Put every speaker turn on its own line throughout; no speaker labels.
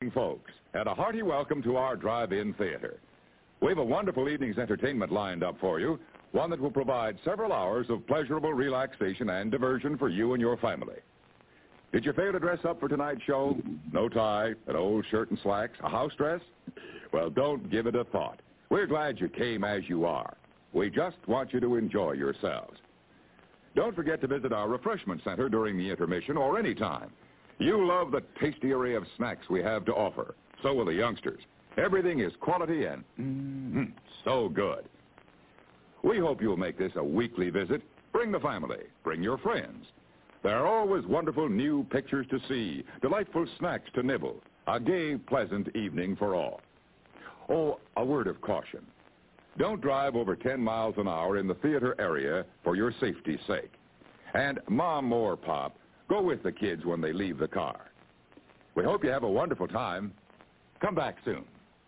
folks, and a hearty welcome to our drive-in theater. We have a wonderful evening's entertainment lined up for you, one that will provide several hours of pleasurable relaxation and diversion for you and your family. Did you fail to dress up for tonight's show? No tie, an old shirt and slacks, a house dress? Well, don't give it a thought. We're glad you came as you are. We just want you to enjoy yourselves. Don't forget to visit our refreshment center during the intermission or any time. You love the tasty array of snacks we have to offer. So will the youngsters. Everything is quality and so good. We hope you'll make this a weekly visit. Bring the family. Bring your friends. There are always wonderful new pictures to see, delightful snacks to nibble, a gay, pleasant evening for all. Oh, a word of caution. Don't drive over 10 miles an hour in the theater area for your safety's sake. And Mom or Pop, go with the kids when they leave the car. We hope you have a wonderful time. Come back soon.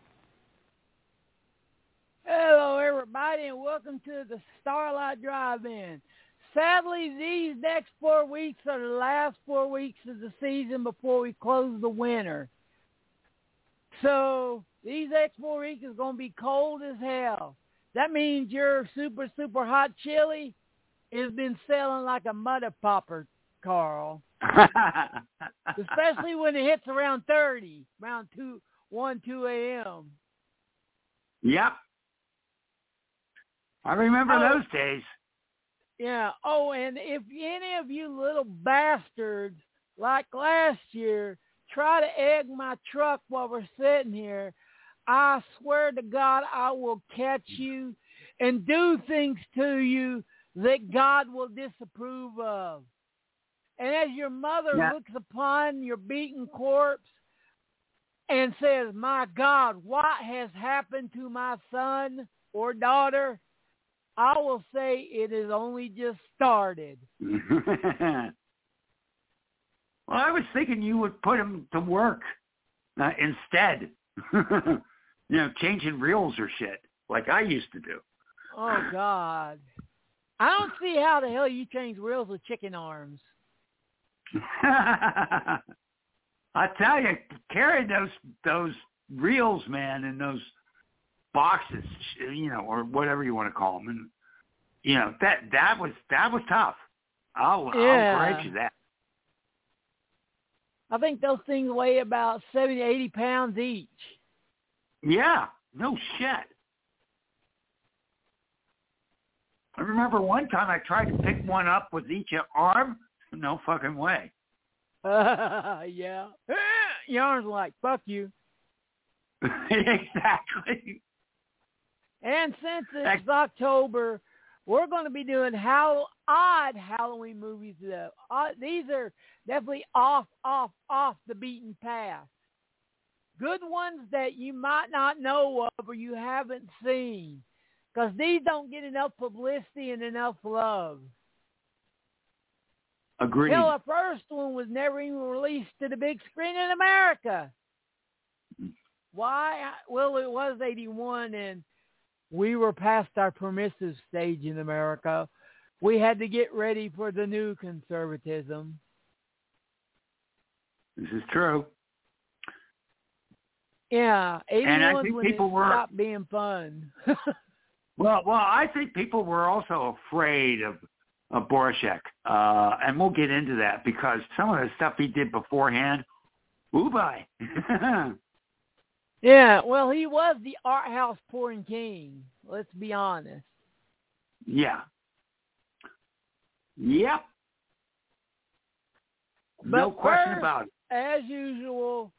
Hello, everybody, and welcome to the Starlight Drive-In. Sadly, these next 4 weeks are the last 4 weeks of the season before we close the winter. So these next 4 weeks is going to be cold as hell. That means your super, super hot chili has been selling like a mother popper, Carl. Especially when it hits around 30, around 2 a.m.
Yep. I remember those days.
Yeah. Oh, and if any of you little bastards, like last year, try to egg my truck while we're sitting here, I swear to God I will catch you and do things to you that God will disapprove of. And as your mother looks upon your beaten corpse and says, my God, what has happened to my son or daughter? I will say it has only just started.
Well, I was thinking you would put him to work instead. Changing reels or shit like I used to do.
Oh, God. I don't see how the hell you change reels with chicken arms.
I tell you, carrying those reels, man, and those boxes, or whatever you want to call them, and that was tough. I'll grant you that.
I think those things weigh about 70 to 80 pounds each.
Yeah, no shit. I remember one time I tried to pick one up with each arm. No fucking way.
Yeah. Your arms are like, fuck you.
Exactly.
And since it's October, we're going to be doing odd Halloween movies. These are definitely off the beaten path. Good ones that you might not know of or you haven't seen. Because these don't get enough publicity and enough love.
Agreed.
Hell, the first one was never even released to the big screen in America. Why? Well, it was 81, and we were past our permissive stage in America. We had to get ready for the new conservatism.
This is true.
Yeah, 81
and I think
when
people
stopped being fun.
Well, I think people were also afraid of Borshak, and we'll get into that because some of the stuff he did beforehand, ooh-bye.
Yeah, well, he was the art house porn king. Let's be honest.
Yeah. Yep.
But
no question
first,
about it.
As usual,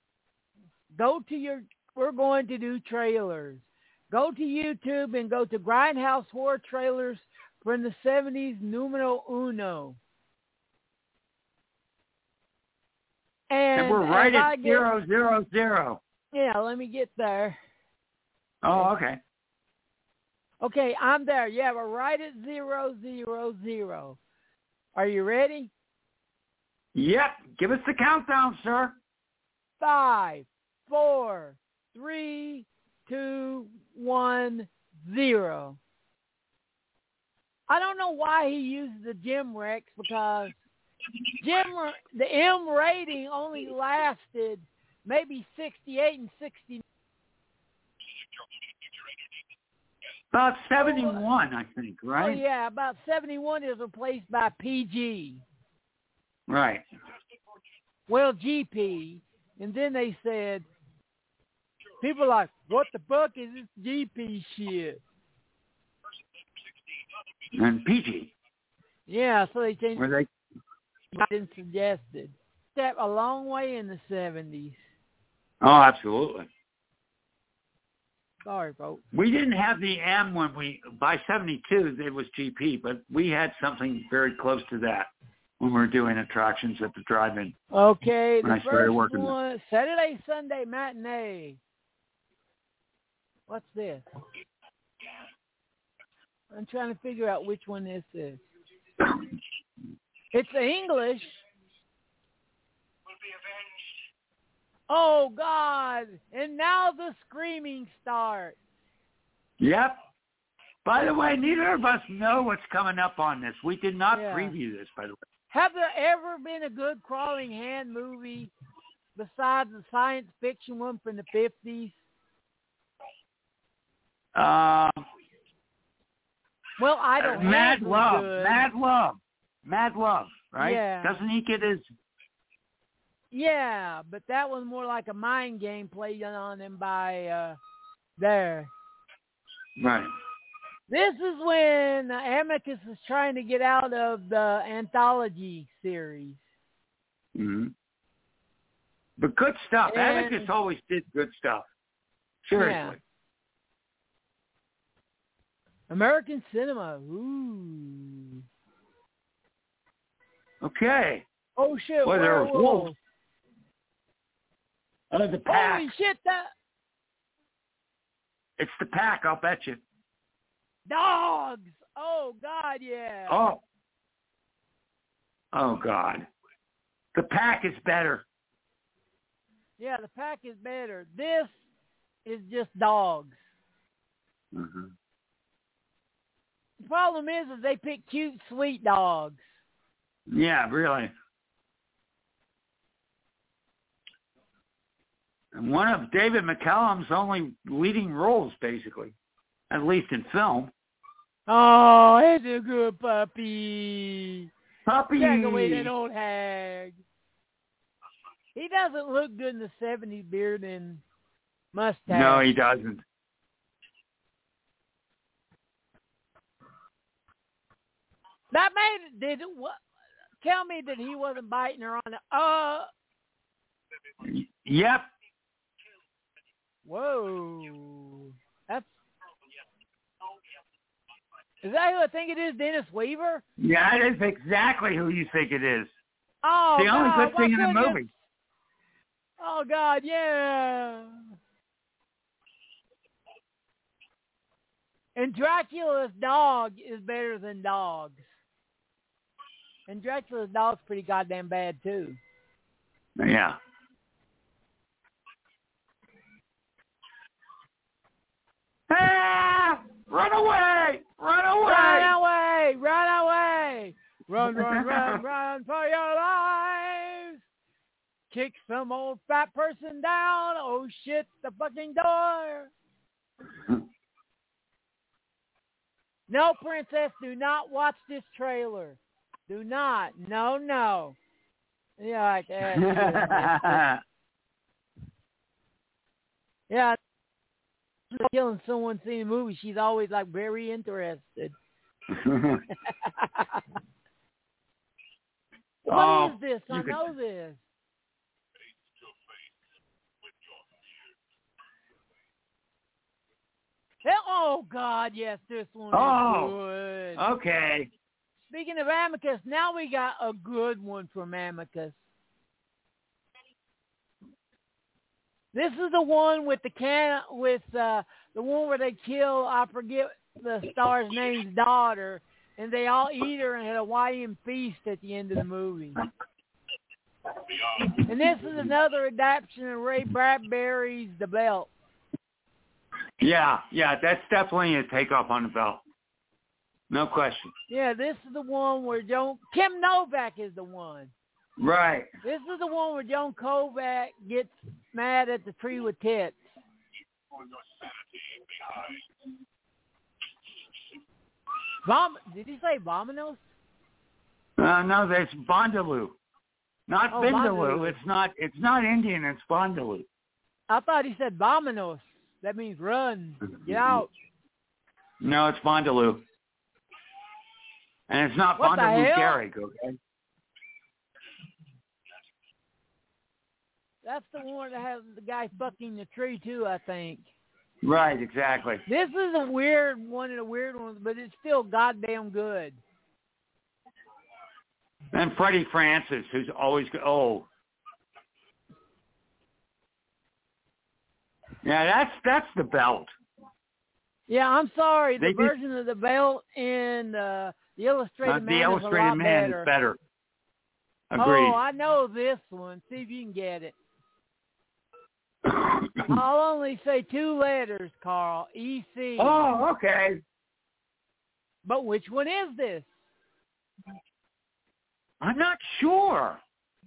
we're going to do trailers. Go to YouTube and go to Grindhouse Horror Trailers from the 70s, numero uno.
And we're right at 000.
Yeah, let me get there.
Oh, okay.
Okay, I'm there. Yeah, we're right at 000. Are you ready?
Yep. Give us the countdown, sir.
5, 4, 3, 2, 1, 0. I don't know why he uses the Jim Rex because the M rating only lasted maybe 68 and 69.
About 71, I think, right?
Oh, yeah, about 71 is replaced by PG.
Right.
Well, GP. And then they said, people are like, what the fuck is this GP shit?
And PG.
Yeah, so they changed
Were they?
and suggested. Step a long way in the 70s.
Oh, absolutely.
Sorry, folks.
We didn't have the M by 72, it was GP, but we had something very close to that when we were doing attractions at the drive-in.
Okay,
when
the
I started
first
working
one, Saturday, Sunday matinee. What's this? I'm trying to figure out which one this is. It's English. Oh, God. And now the screaming starts.
Yep. By the way, neither of us know what's coming up on this. We did not preview this, by the way.
Have there ever been a good crawling hand movie besides the science fiction one from the 50s? Well, I don't
Mad
have
Love.
good.
Mad Love, right?
Yeah.
Doesn't he get his...
Yeah, but that was more like a mind game played on him by there.
Right.
This is when Amicus is trying to get out of the anthology series.
Mm-hmm. But good stuff. Amicus always did good stuff. Seriously.
Yeah. American cinema. Ooh.
Okay.
Oh, shit.
Well, there was wolves. The pack.
Holy shit, that...
It's the pack, I'll bet you.
Dogs! Oh, God, yeah.
Oh, God. The pack is better.
Yeah, the pack is better. This is just dogs.
Mm-hmm.
The problem is they pick cute, sweet dogs.
Yeah, really. And one of David McCallum's only leading roles, basically, at least in film.
Oh, he's a good puppy.
Puppy!
Take away that old hag. He doesn't look good in the 70s beard and mustache.
No, he doesn't.
That man did what? Tell me that he wasn't biting her on the...
Yep.
Whoa. Is that who I think it is, Dennis Weaver?
Yeah, it is exactly who you think it is.
Oh,
the only
God,
good thing in the movie.
Oh, God, yeah. And Dracula's dog is better than dogs. And Dracula's dog's pretty goddamn bad, too.
Yeah. Ah! Run away! Run away!
Run away! Run away! Run, run, run, run for your lives! Kick some old fat person down! Oh, shit, the fucking door! No, Princess, do not watch this trailer. Do not. No, no. Yeah, like that. Yeah. Killing someone seeing a movie, she's always like very interested. What is this? I know this. Oh, God, yes, this one is good.
Okay.
Speaking of Amicus, now we got a good one from Amicus. This is the one with the one where they kill, I forget the star's name's daughter, and they all eat her in a Hawaiian feast at the end of the movie. And this is another adaptation of Ray Bradbury's The Belt.
Yeah, that's definitely a takeoff on The Belt. No question.
Yeah, this is the one where Kim Novak is the one.
Right.
This is the one where John Kovac gets mad at the tree with tits. Did he say Vominos?
No, that's Bondaloo. Not Vindaloo.
Bondaloo.
It's not Indian. It's Bondaloo.
I thought he said Vominos. That means run. Get out.
No, it's Bondaloo. And it's not
What the
Bondaloo
hell?
Garrick, okay?
That's the one that has the guy fucking the tree too, I think.
Right, exactly.
This is a weird one of the weird ones, but it's still goddamn good.
And Freddie Francis, who's always yeah, that's the belt.
Yeah, I'm sorry. The
They
version of the belt in the Illustrated Man
the
is
Illustrated
a lot
Man
better.
is better. Agreed.
Oh, I know this one. See if you can get it. I'll only say 2 letters, Carl. EC.
Oh, okay.
But which one is this?
I'm not sure.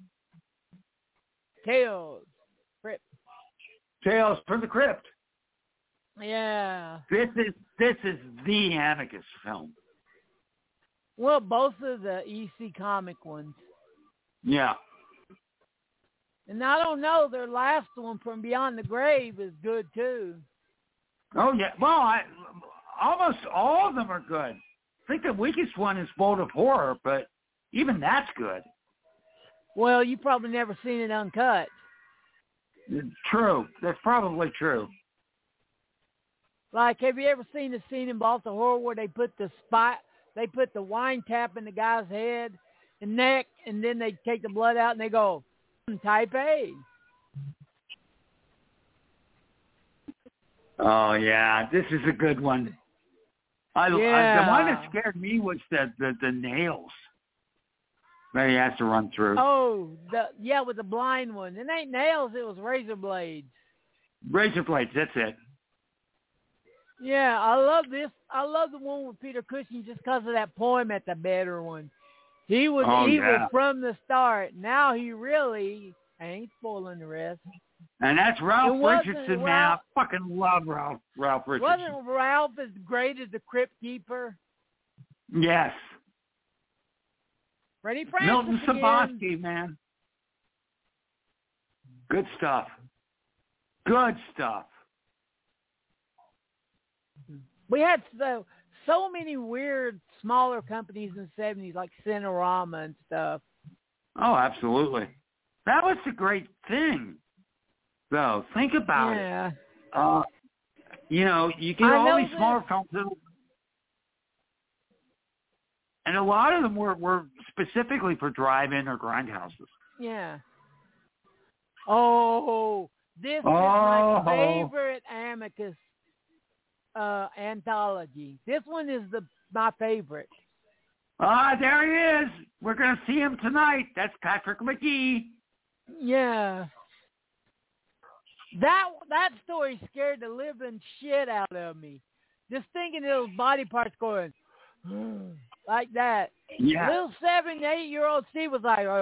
Tales. Crypt.
Tales from the Crypt.
Yeah.
This is the Amicus film.
Well, both of the EC comic ones.
Yeah.
And I don't know, their last one, From Beyond the Grave, is good too.
Oh yeah. Well, almost all of them are good. I think the weakest one is Bolt of Horror, but even that's good.
Well, you've probably never seen it uncut.
True. That's probably true.
Like, have you ever seen the scene in Bolt of Horror where they put the wine tap in the guy's head and neck, and then they take the blood out and they go, type A.
Oh yeah, this is a good one. The one that scared me was the nails that he has to run through.
Oh, with the blind one. It ain't nails, it was razor blades.
Razor blades, that's it.
Yeah, I love this. I love the one with Peter Cushing just because of that poem at the better one. He was evil from the start. Now he really ain't spoiling the rest.
And that's Ralph Richardson, man. I fucking love Ralph Richardson.
Wasn't Ralph as great as the Crypt Keeper?
Yes.
Freddie Francis
Milton Sabaski, man. Good stuff. Good stuff.
We had so many weird smaller companies in the 70s like Cinerama and stuff.
Oh, absolutely. That was the great thing, though. Think about it. You get all these smaller films, and a lot of them were specifically for drive-in or grindhouses.
Yeah. Oh, this is my favorite Amicus anthology. This one is my favorite.
There he is. We're going to see him tonight. That's Patrick McGee.
Yeah. That story scared the living shit out of me. Just thinking of those body parts going like that.
Yeah.
Little 7, 8-year-old Steve was like,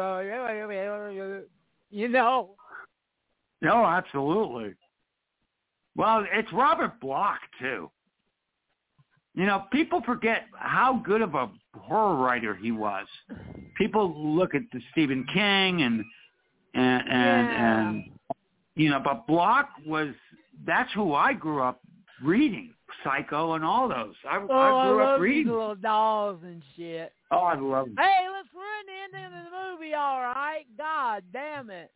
you know.
No, absolutely. Well, it's Robert Bloch, too. People forget how good of a horror writer he was. People look at the Stephen King and but Bloch that's who I grew up reading. Psycho and all those. I grew up reading.
These little dolls and shit.
Oh, I love them.
Hey, let's run the end of the movie, all right? God damn it.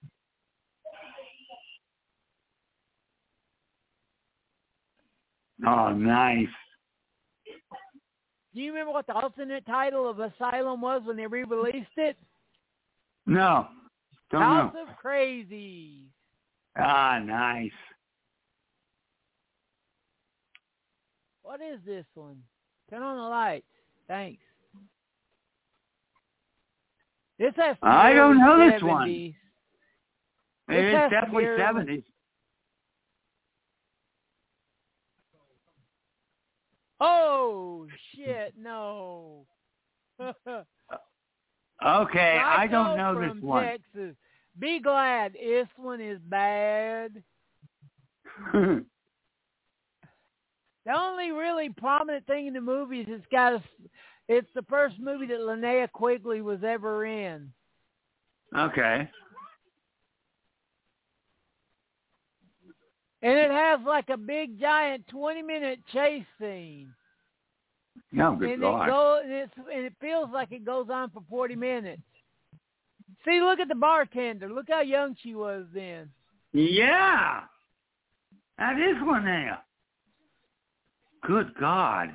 Oh, nice.
Do you remember what the alternate title of Asylum was when they re-released it?
No. Don't
House
know.
of Crazy.
Ah, nice.
What is this one? Turn on the lights. Thanks. This has to be
I don't know
70s.
this one. It is definitely 70s.
Oh, shit, no.
Okay,
Psycho
I don't know
from
this one.
Texas. Be glad this one is bad. The only really prominent thing in the movie is it's the first movie that Linnea Quigley was ever in.
Okay.
And it has like a big giant 20-minute chase scene.
No, good God.
And it feels like it goes on for 40 minutes. See, look at the bartender. Look how young she was then.
Yeah. That is Linnea. Good God.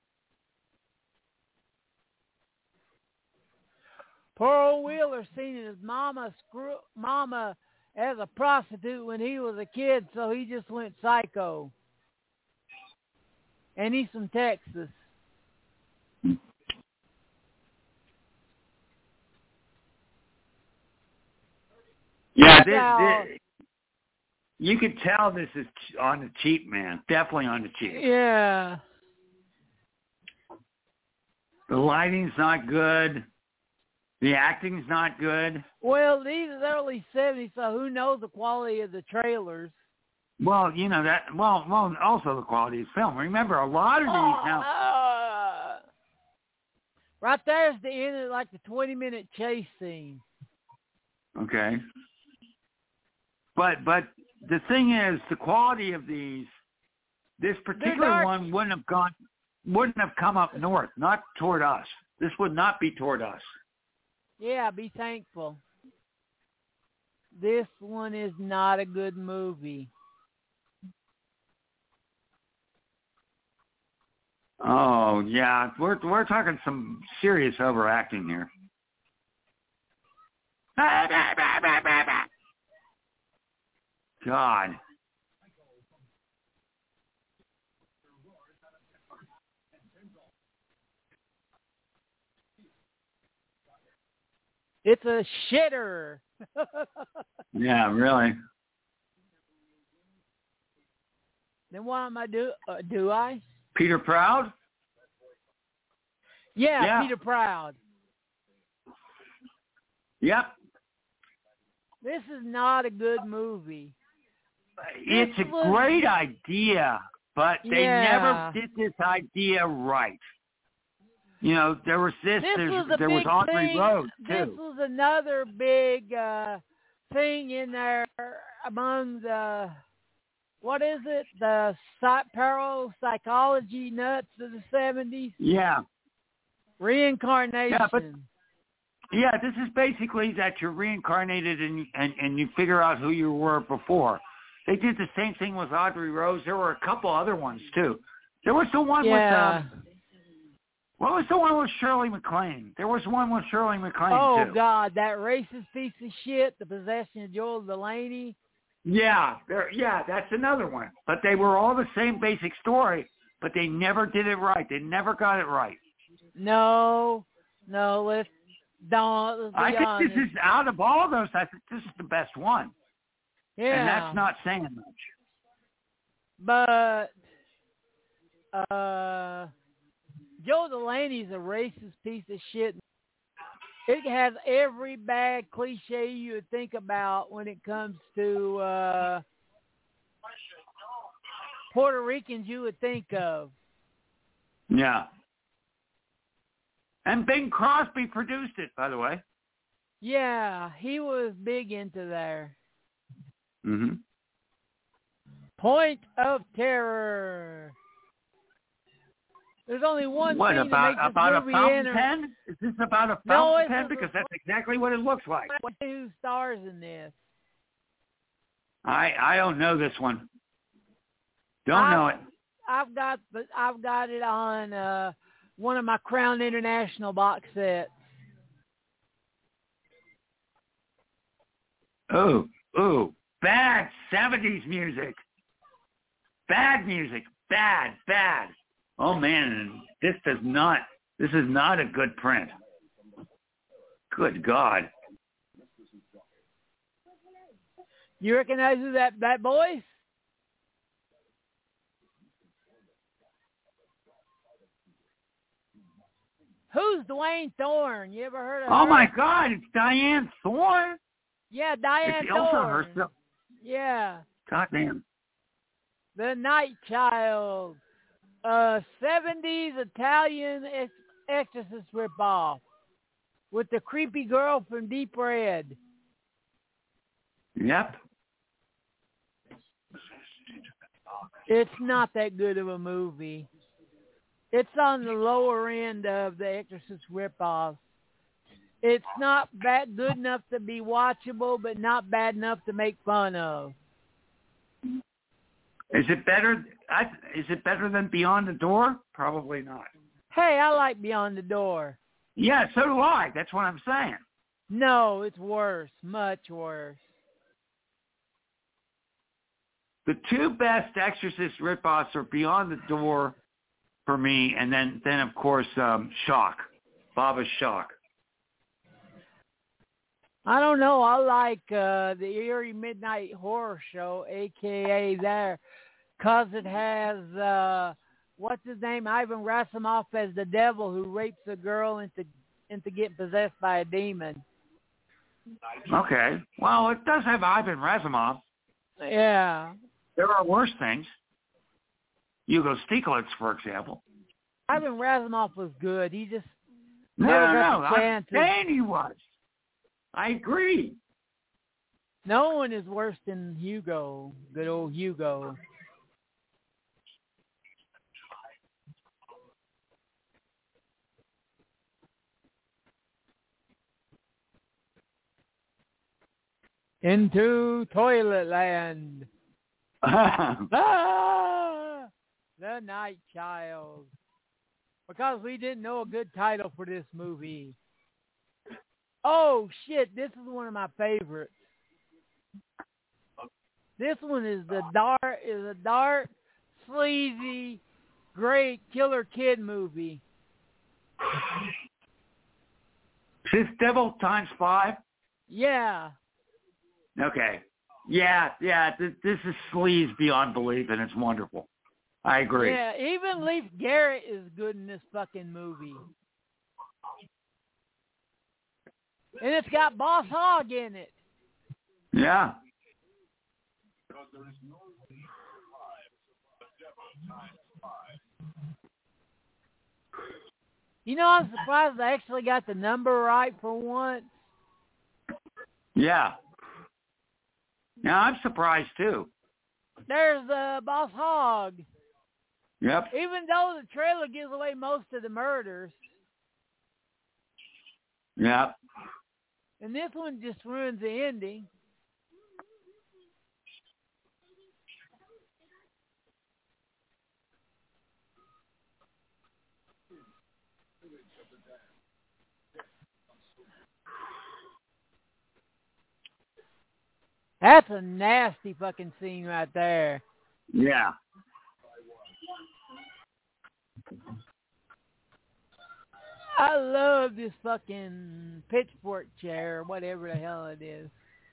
Poor old Wheeler seen his mama as a prostitute when he was a kid, so he just went psycho. And he's from Texas.
Yeah, you could tell this is on the cheap, man. Definitely on the cheap.
Yeah.
The lighting's not good. The acting's not good.
Well, these are early 70s, so who knows the quality of the trailers?
Well, you know that. Well, also the quality of film. Remember, a lot of these now.
Right there's the end of like the 20-minute chase scene.
Okay. But the thing is, the quality of this particular one wouldn't have come up north, not toward us. This would not be toward us.
Yeah, be thankful. This one is not a good movie.
Oh yeah, we're talking some serious overacting here. God.
It's a shitter.
Yeah, really.
Then what am I do I?
Peter Proud?
Yeah, Peter Proud.
Yep.
This is not a good movie.
It's a great idea, but they never did this idea right. You know, there was there was Audrey Rose, too.
This was another big thing in there among the, what is it, the parapsychology nuts of the 70s?
Yeah.
Reincarnation.
Yeah, this is basically that you're reincarnated and you figure out who you were before. They did the same thing with Audrey Rose. There were a couple other ones, too. There was the one with... what was the one with Shirley MacLaine? There was one with Shirley MacLaine, too.
Oh, God, that racist piece of shit, The Possession of Joel Delaney.
Yeah, that's another one. But they were all the same basic story, but they never did it right. They never got it right.
No, let's be
I think
honest.
this is, out of all those, I think this is the best one.
Yeah.
And that's not saying much.
But Joe Delaney's a racist piece of shit. It has every bad cliche you would think about when it comes to Puerto Ricans you would think of.
Yeah. And Bing Crosby produced it, by the way.
Yeah, he was big into there.
Mm-hmm.
Point of Terror. There's only one
what,
thing
about,
that makes
about
this
a
movie
fountain pen? Is this about a fountain pen? Because that's exactly what it looks like.
Who stars in this?
I don't know this one. Don't know it.
I've got it on one of my Crown International box sets.
Oh, bad 70s music. Bad music. Bad. Oh man, this is not a good print. Good God.
You recognize who that voice? Who's Dwayne Thorne? You ever heard of her?
Oh my God, it's Diane Thorne.
Yeah, Diane
It's
Thorne.
Ilsa herself.
Yeah.
Goddamn.
The Night Child. 70s Italian exorcist ripoff with the creepy girl from Deep Red.
Yep.
It's not that good of a movie. It's on the lower end of the Exorcist ripoff. It's not that good enough to be watchable, but not bad enough to make fun of.
Is it better? Is it better than Beyond the Door? Probably not.
Hey, I like Beyond the Door.
Yeah, so do I. That's what I'm saying.
No, it's worse. Much worse.
The two best Exorcist ripoffs are Beyond the Door for me, and then of course, Shock. Baba's Shock.
I don't know. I like the Eerie Midnight Horror Show, a.k.a. there, because it has, what's his name, Ivan Rassimov as the devil who rapes a girl into getting possessed by a demon.
Okay. Well, it does have Ivan Rassimov.
Yeah.
There are worse things. Hugo Stiglitz, for example.
Ivan Rassimov was good. He just
No.
got the chance.
I'm saying he was. I agree.
No one is worse than Hugo. Good old Hugo. Into Toilet Land. Ah! The Night Child. Because we didn't know a good title for this movie. Oh, shit. This is one of my favorites. This one is a dark, sleazy, great killer kid movie.
Is this Devil Times 5?
Yeah.
Okay. Yeah. This is sleaze beyond belief, and it's wonderful. I agree.
Yeah, even Leif Garrett is good in this fucking movie. And it's got Boss Hogg in it.
Yeah.
You know, I'm surprised I actually got the number right for once.
Yeah. Yeah, I'm surprised too.
There's Boss Hogg.
Yep.
Even though the trailer gives away most of the murders.
Yep.
And this one just ruins the ending. That's a nasty fucking scene right there.
Yeah.
I love this fucking pitchfork chair, or whatever the hell it is.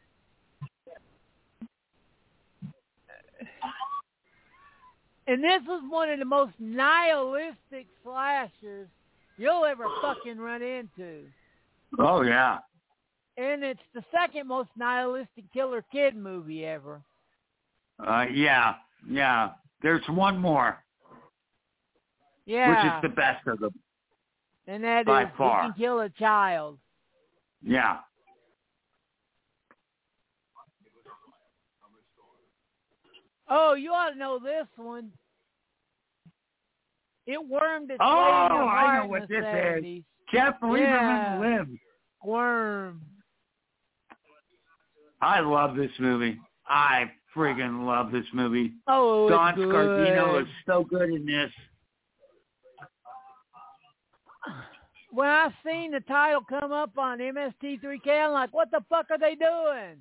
And this is one of the most nihilistic slashers you'll ever fucking run into.
Oh, yeah.
And it's the second most nihilistic killer kid movie ever.
Yeah. There's one more.
Yeah.
Which is the best of them.
And that
by
is
far.
He Can Kill a Child.
Yeah.
Oh, you ought to know this one. It wormed its way
Oh,
into
I know
in
what
the
this
70s.
is. Jeff Lieberman
Yeah.
Lives.
Worm.
I love this movie. I friggin' love this movie.
Oh,
Don
it's good.
Scardino is so good in this.
When I seen the title come up on MST3K, I'm like, what the fuck are they doing?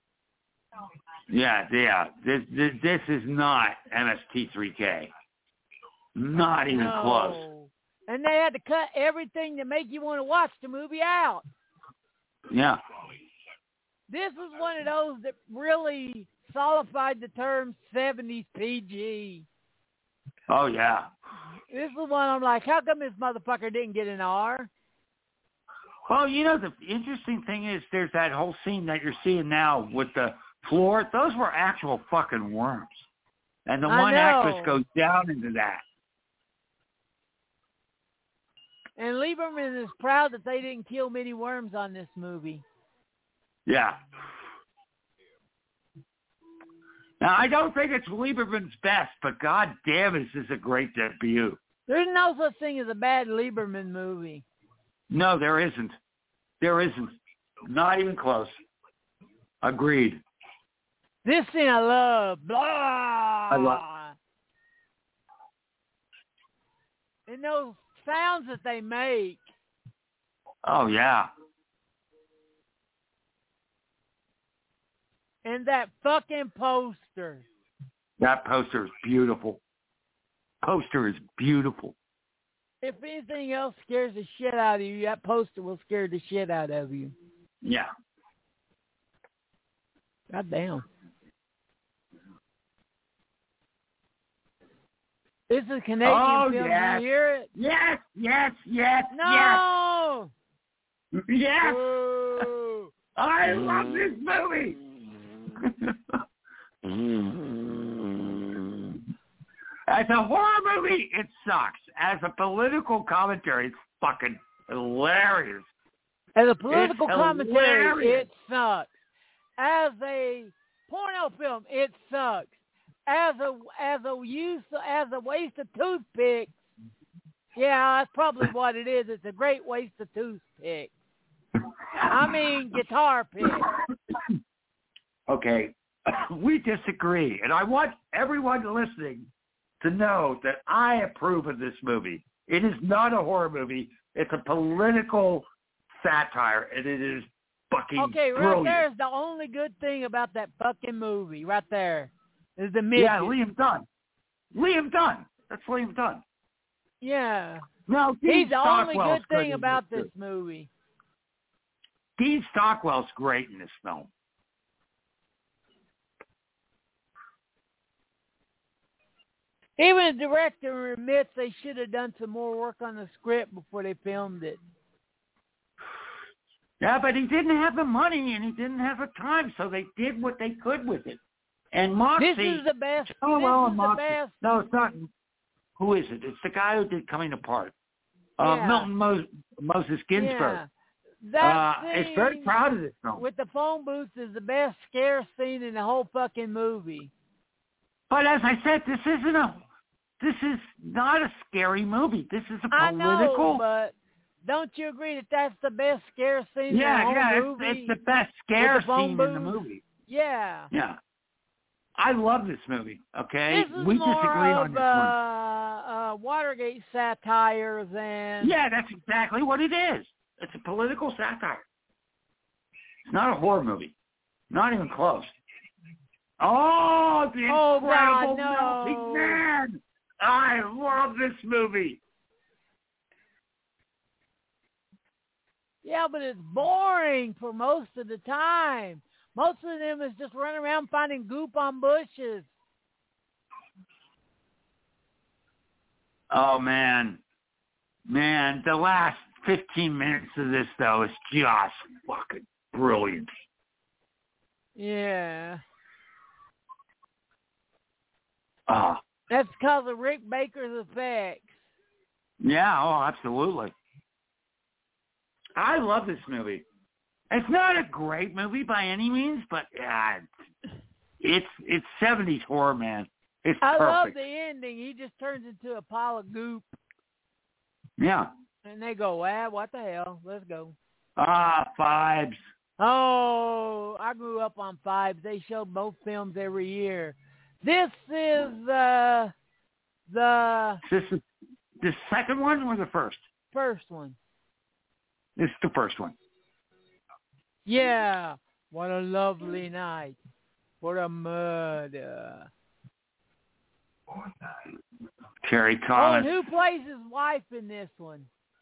Yeah. This is not MST3K. Not even close.
And they had to cut everything to make you want to watch the movie out.
Yeah.
This is one of those that really solidified the term 70s PG.
Oh, yeah.
This is the one I'm like, how come this motherfucker didn't get an R?
Well, you know, the interesting thing is there's that whole scene that you're seeing now with the floor. Those were actual fucking worms. And the one actress goes down into that.
And Lieberman is proud that they didn't kill many worms on this movie.
Yeah. Now, I don't think it's Lieberman's best, but god damn, is this a great debut.
There's no such thing as a bad Lieberman movie.
No, there isn't. There isn't. Not even close. Agreed.
This scene I love. Blah.
I love.
And those sounds that they make.
Oh, yeah.
And that fucking poster.
That poster is beautiful. Poster is beautiful.
If anything else scares the shit out of you, that poster will scare the shit out of you.
Yeah.
God damn. This is Canadian film.
Yes.
You hear it?
Yes, yes, yes,
No!
yes. Yes.
Ooh.
I love this movie. As a horror movie, it sucks. As a political commentary, it's fucking hilarious.
As a political
It's
commentary,
hilarious.
it sucks. As a porno film, it sucks. As a waste of toothpicks, yeah, that's probably what it is. It's a great waste of toothpicks. I mean, guitar picks.
Okay, we disagree, and I want everyone listening to know that I approve of this movie. It is not a horror movie. It's a political satire, and it is fucking
Okay, right
brilliant.
there's the only good thing about that fucking movie. Right there is the midget.
Yeah, Liam Dunn. Liam Dunn. That's Liam Dunn.
Yeah.
No,
He's
Dean
the only
Stockwell's
good thing
in
about
this
this movie.
Dean Stockwell's great in this film.
Even the director admits they should have done some more work on the script before they filmed it.
Yeah, but he didn't have the money and he didn't have the time, so they did what they could with it. And Moxie...
This is the best.
Oh,
this
well,
is
Moxie.
the best.
No, it's not. Who is it? It's the guy who did Coming Apart.
Yeah.
Milton Moses Ginsburg.
Yeah. That
It's very
scene
proud of this film.
with the phone booth is the best scare scene in the whole fucking movie.
But as I said, this is not a scary movie. This is a
I
political...
know, but don't you agree that that's the best scare scene in the whole movie?
It's the best scare
With the phone
scene
booth?
in the movie.
Yeah.
Yeah. I love this movie, okay?
This is
We
more
disagree
of
on this one.
Watergate satire than...
Yeah, that's exactly what it is. It's a political satire. It's not a horror movie. Not even close. Oh, the incredible
God, no.
Melting Man! I love this movie.
Yeah, but it's boring for most of the time. Most of them is just running around finding goop on bushes.
Oh, man. Man, the last 15 minutes of this, though, is just fucking brilliant.
Yeah.
Oh.
That's because of Rick Baker's effects.
Yeah, oh, absolutely. I love this movie. It's not a great movie by any means, but it's 70s horror, man. It's
I
perfect.
love the ending. He just turns into a pile of goop.
Yeah.
And they go, what the hell? Let's go.
Fibes.
Oh, I grew up on Fibes. They showed both films every year. This is the
Is this the second one or the first?
first one.
This is the first one.
Yeah. What a lovely night for a murder.
Terry
Oh,
Thomas.
and who plays his wife in this one?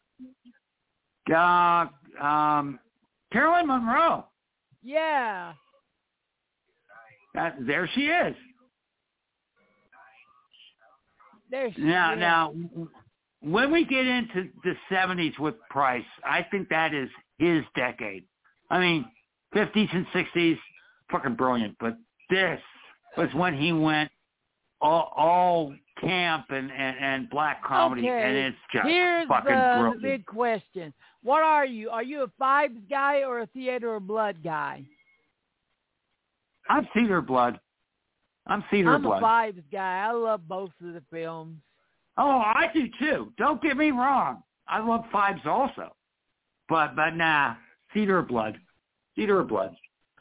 Caroline Monroe.
Yeah.
There she is. Now, when we get into the 70s with Price, I think that is his decade. I mean, 50s and 60s, fucking brilliant. But this was when he went all camp and black comedy, and it's just fucking brilliant.
Here's the big question. What are you? Are you a Fives guy or a Theater of Blood guy?
I'm Theater of Blood. I'm a
Fives guy. I love both of the films.
Oh, I do too. Don't get me wrong. I love Fives also. But nah, Theater of Blood. Theater of Blood.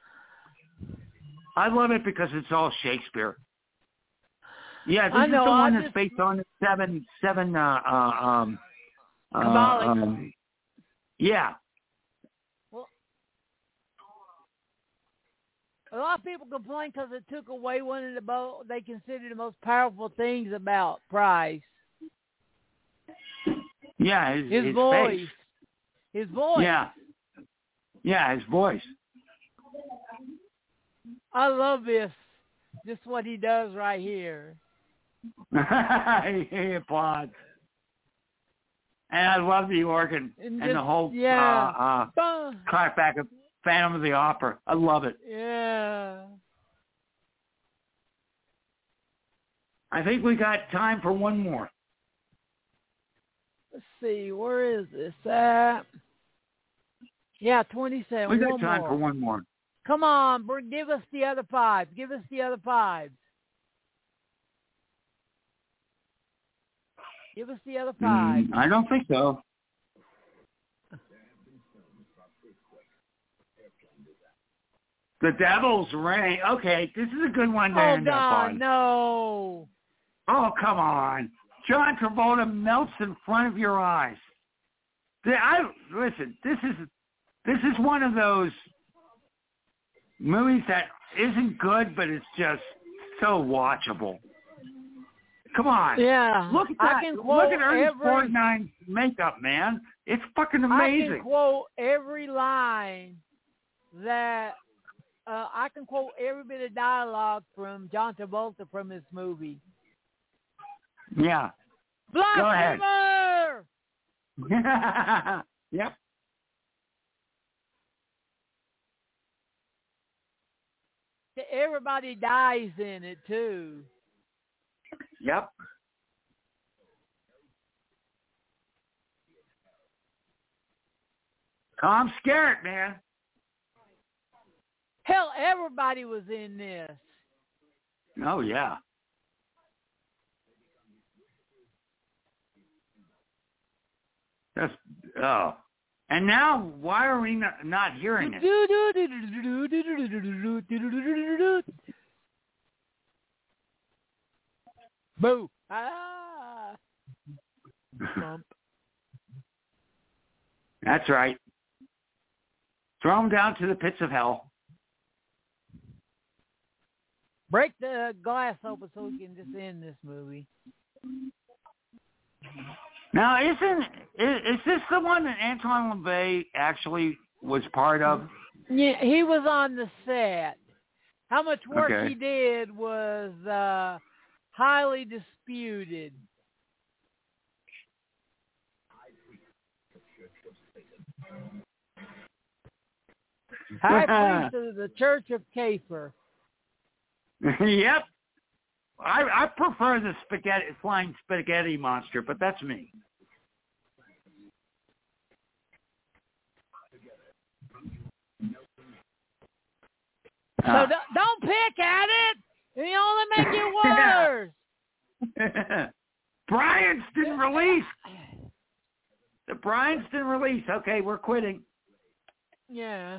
I love it because it's all Shakespeare. Yeah, this is the one that's based on the seven yeah.
Well, a lot of people complain because it took away one of they consider the most powerful things about Price.
Yeah, his
voice.
Face.
His voice.
Yeah, his voice.
I love this. Just what he does right here.
He applauds. And I love the organ and the whole clapback of Phantom of the Opera. I love it.
Yeah.
I think we got time for one more.
Let's see, where is this at? Yeah, 27.
We got time for one more.
Come on, give us the other five. Give us the other five. Give us the other five.
I don't think so. The Devil's Rain. Okay, this is a good one to end up on.
No.
Oh, come on. John Travolta melts in front of your eyes. Listen, this is one of those movies that isn't good, but it's just so watchable. Come on.
Yeah.
Look at that. Look at Ernest Borgnine's makeup, man. It's fucking amazing.
I can quote every line that I can quote every bit of dialogue from John Travolta from this movie.
Yeah.
Blasphemer!
Go ahead. Yep.
Everybody dies in it, too.
Yep. I'm scared, man.
Hell, everybody was in this.
Oh, yeah. And now, why are we not hearing it?
Boo! Ah! Trump.
That's right. Throw him down to the pits of hell.
Break the glass open so we can just end this movie.
Now, is this the one that Anton LaVey actually was part of?
Yeah, he was on the set. How much work he did was highly disputed. High priest of the Church of Kafer.
Yep. I prefer the flying spaghetti monster, but that's me.
So don't pick at it. You only make it worse.
Bryanston release. The Bryanston release. Okay, we're quitting.
Yeah.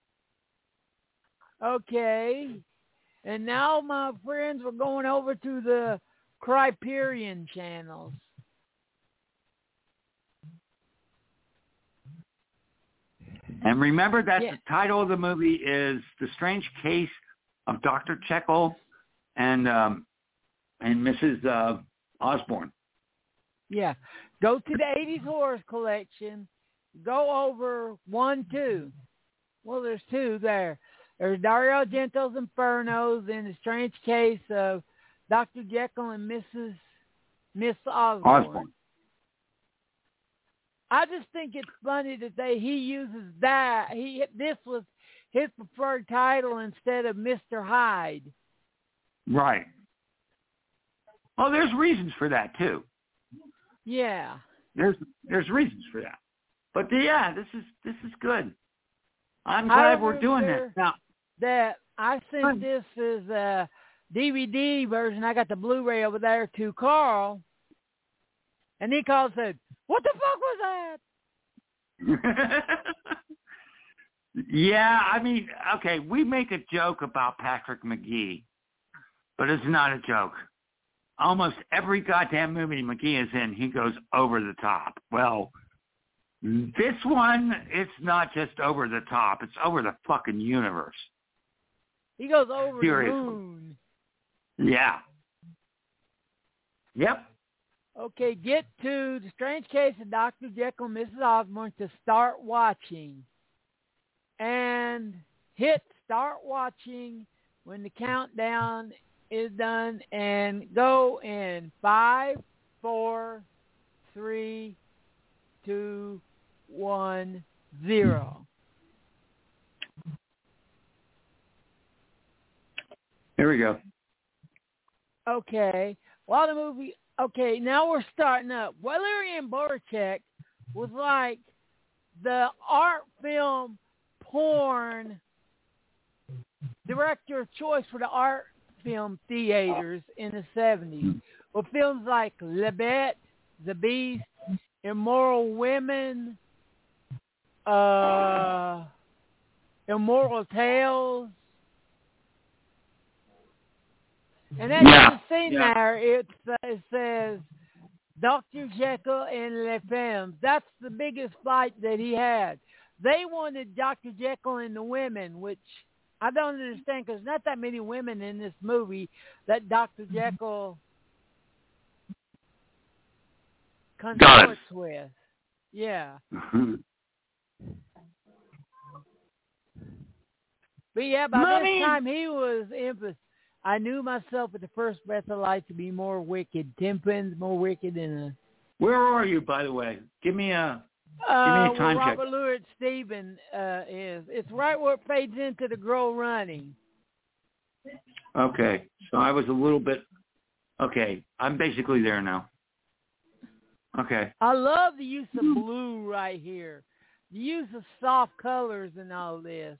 Okay. And now, my friends, we're going over to the Criterion channels.
And remember that the title of the movie is The Strange Case of Dr. Jekyll and Mrs. Osborne.
Yeah. Go to the 80s Horrors Collection. Go over 1, 2. Well, there's 2 there. There's Dario Argento's Infernos and The Strange Case of Dr. Jekyll and Mrs. Miss Osborne. I just think it's funny that he uses that. This was his preferred title instead of Mr. Hyde.
Right. Well, there's reasons for that too.
Yeah.
There's reasons for that. But yeah, this is good. I'm glad we're doing this now.
That I sent this as a DVD version. I got the Blu-ray over there to Carl, and he called and said, "What the fuck was that?"
Yeah, I mean, okay, we make a joke about Patrick McGee, but it's not a joke. Almost every goddamn movie McGee is in, he goes over the top. Well, this one, it's not just over the top. It's over the fucking universe.
He goes over
Seriously.
the moon.
Yeah. Yep.
Okay, get to The Strange Case of Dr. Jekyll and Mrs. Osborne to start watching. And hit start watching when the countdown is done, and go in 5, 4, 3, 2, 1, 0.
Here we go.
Okay. While the movie, okay, now we're starting up. Valerian Boracek was like the art film porn director of choice for the art film theaters in the 70s. With films like La Bête, The Beast, Immoral Women, Immoral Tales. And as you can see there, it says Dr. Jekyll and Les Femmes. That's the biggest fight that he had. They wanted Dr. Jekyll and the women, which I don't understand because not that many women in this movie that Dr. Jekyll consorts with. Yeah. But yeah, by this time he was infamous. I knew myself at the first breath of life to be more wicked. 10 pins more wicked than a...
Where are you, by the way? Give me a time check.
Robert Louis Steven is. It's right where it fades into the girl running.
Okay. So I was a little bit... Okay. I'm basically there now. Okay.
I love the use of blue right here. The use of soft colors and all this.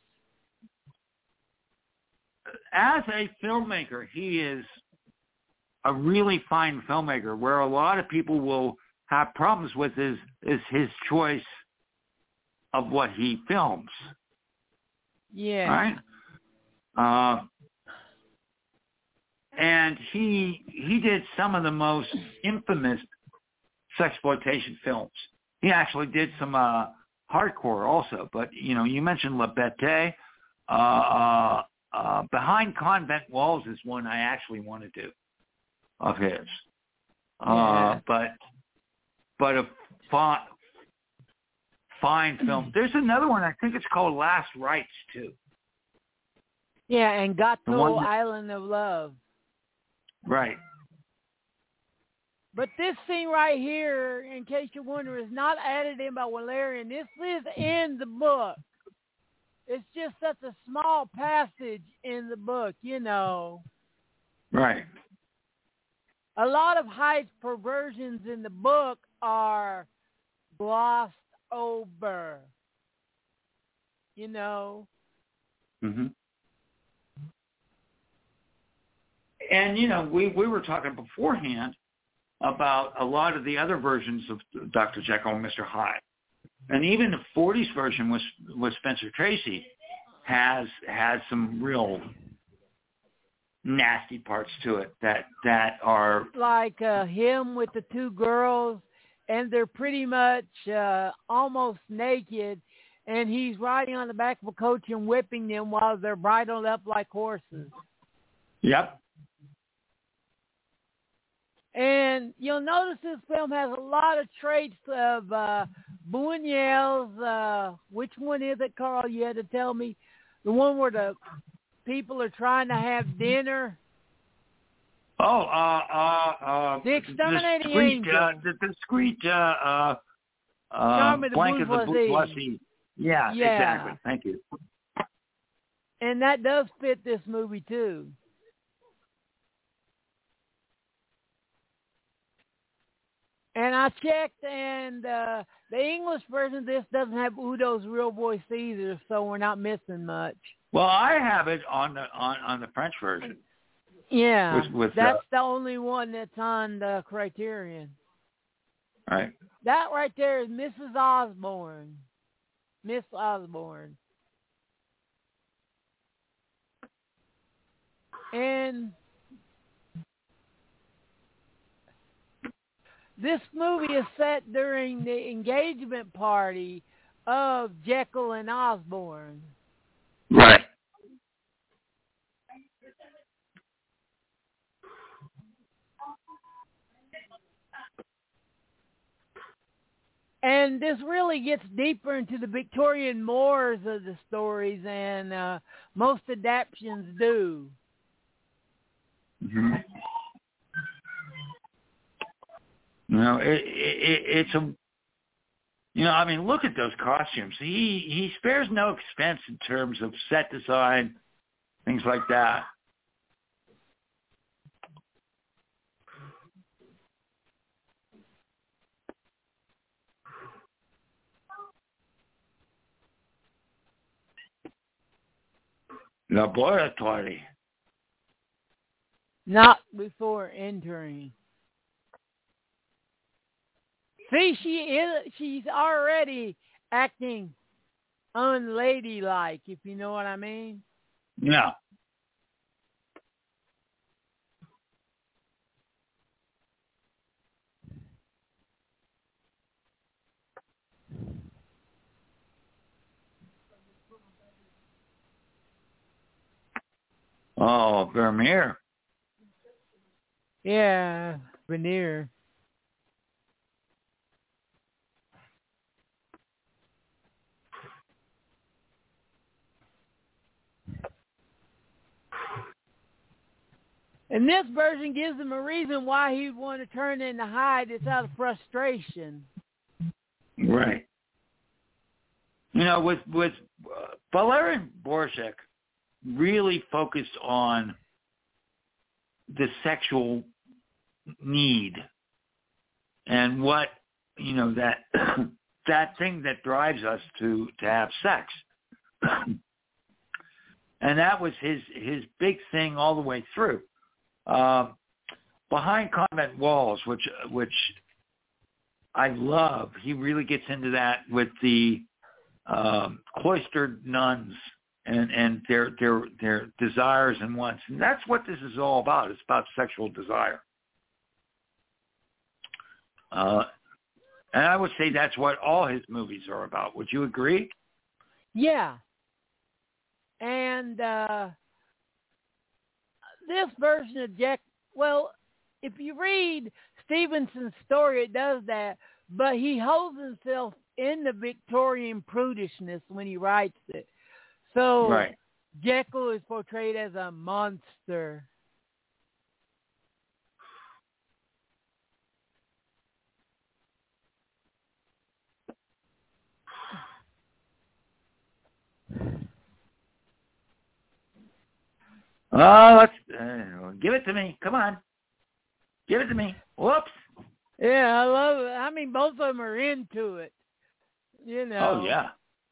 As a filmmaker, he is a really fine filmmaker. Where a lot of people will have problems with is his choice of what he films.
Yeah.
Right? And he did some of the most infamous sexploitation films. He actually did some hardcore also. But, you know, you mentioned La Bête. Behind Convent Walls is one I actually want to do of his. But a fine film. There's another one, I think it's called Last Rites, too.
Yeah, and Gato Island of Love.
Right.
But this scene right here, in case you're wondering, is not added in by Valerian. This is in the book. It's just such a small passage in the book, you know.
Right.
A lot of Hyde's perversions in the book are glossed over, you know.
Mm-hmm. And, you know, we were talking beforehand about a lot of the other versions of Dr. Jekyll and Mr. Hyde. And even the 40s version with Spencer Tracy has some real nasty parts to it that are...
Like him with the two girls, and they're pretty much almost naked, and he's riding on the back of a coach and whipping them while they're bridled up like horses.
Yep.
And you'll notice this film has a lot of traits of Buñuel's, which one is it, Carl? You had to tell me. The one where the people are trying to have dinner. The Exterminating Angel.
The discreet
Charm of the
blank of the
Bourgeoisie.
bourgeoisie. Yeah, exactly. Thank you.
And that does fit this movie, too. And I checked, and the English version of this doesn't have Udo's real voice either, so we're not missing much.
Well, I have it on the French version.
Yeah,
with
that's the only one that's on the Criterion.
Right.
That right there is Mrs. Osborne. Miss Osborne. And this movie is set during the engagement party of Jekyll and Osborne.
Right.
And this really gets deeper into the Victorian mores of the stories than most adaptions do.
Mm-hmm. It's a, I mean, look at those costumes. He spares no expense in terms of set design, things like that. Laboratory.
Not before entering. See, she's already acting unladylike, if you know what I mean.
Yeah. Oh, Vermeer.
Yeah, Vermeer. And this version gives him a reason why he'd want to turn in to hide. It's out of frustration.
Right. With Valerian Borshak really focused on the sexual need and what, that that thing that drives us to have sex. And that was his big thing all the way through. Behind Convent Walls, which I love, he really gets into that with the cloistered nuns and their desires and wants. And that's what this is all about. It's about sexual desire. And I would say that's what all his movies are about. Would you agree?
Yeah. And this version of Jack, well, if you read Stevenson's story, it does that, but he holds himself in the Victorian prudishness when he writes it. So
right.
Jekyll is portrayed as a monster.
Oh, let's give it to me. Come on. Give it to me. Whoops.
Yeah, I love it. I mean, both of them are into it.
Oh, yeah.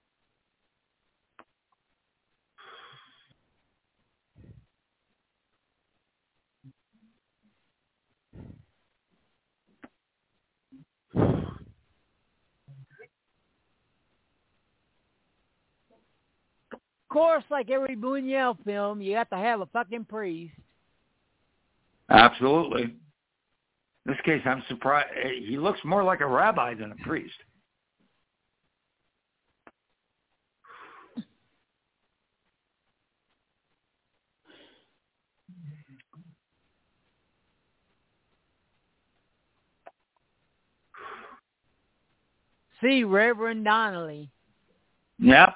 Of course, like every Buñuel film, you have to have a fucking priest.
Absolutely. In this case, I'm surprised. He looks more like a rabbi than a priest.
See, Reverend Donnelly.
Yep.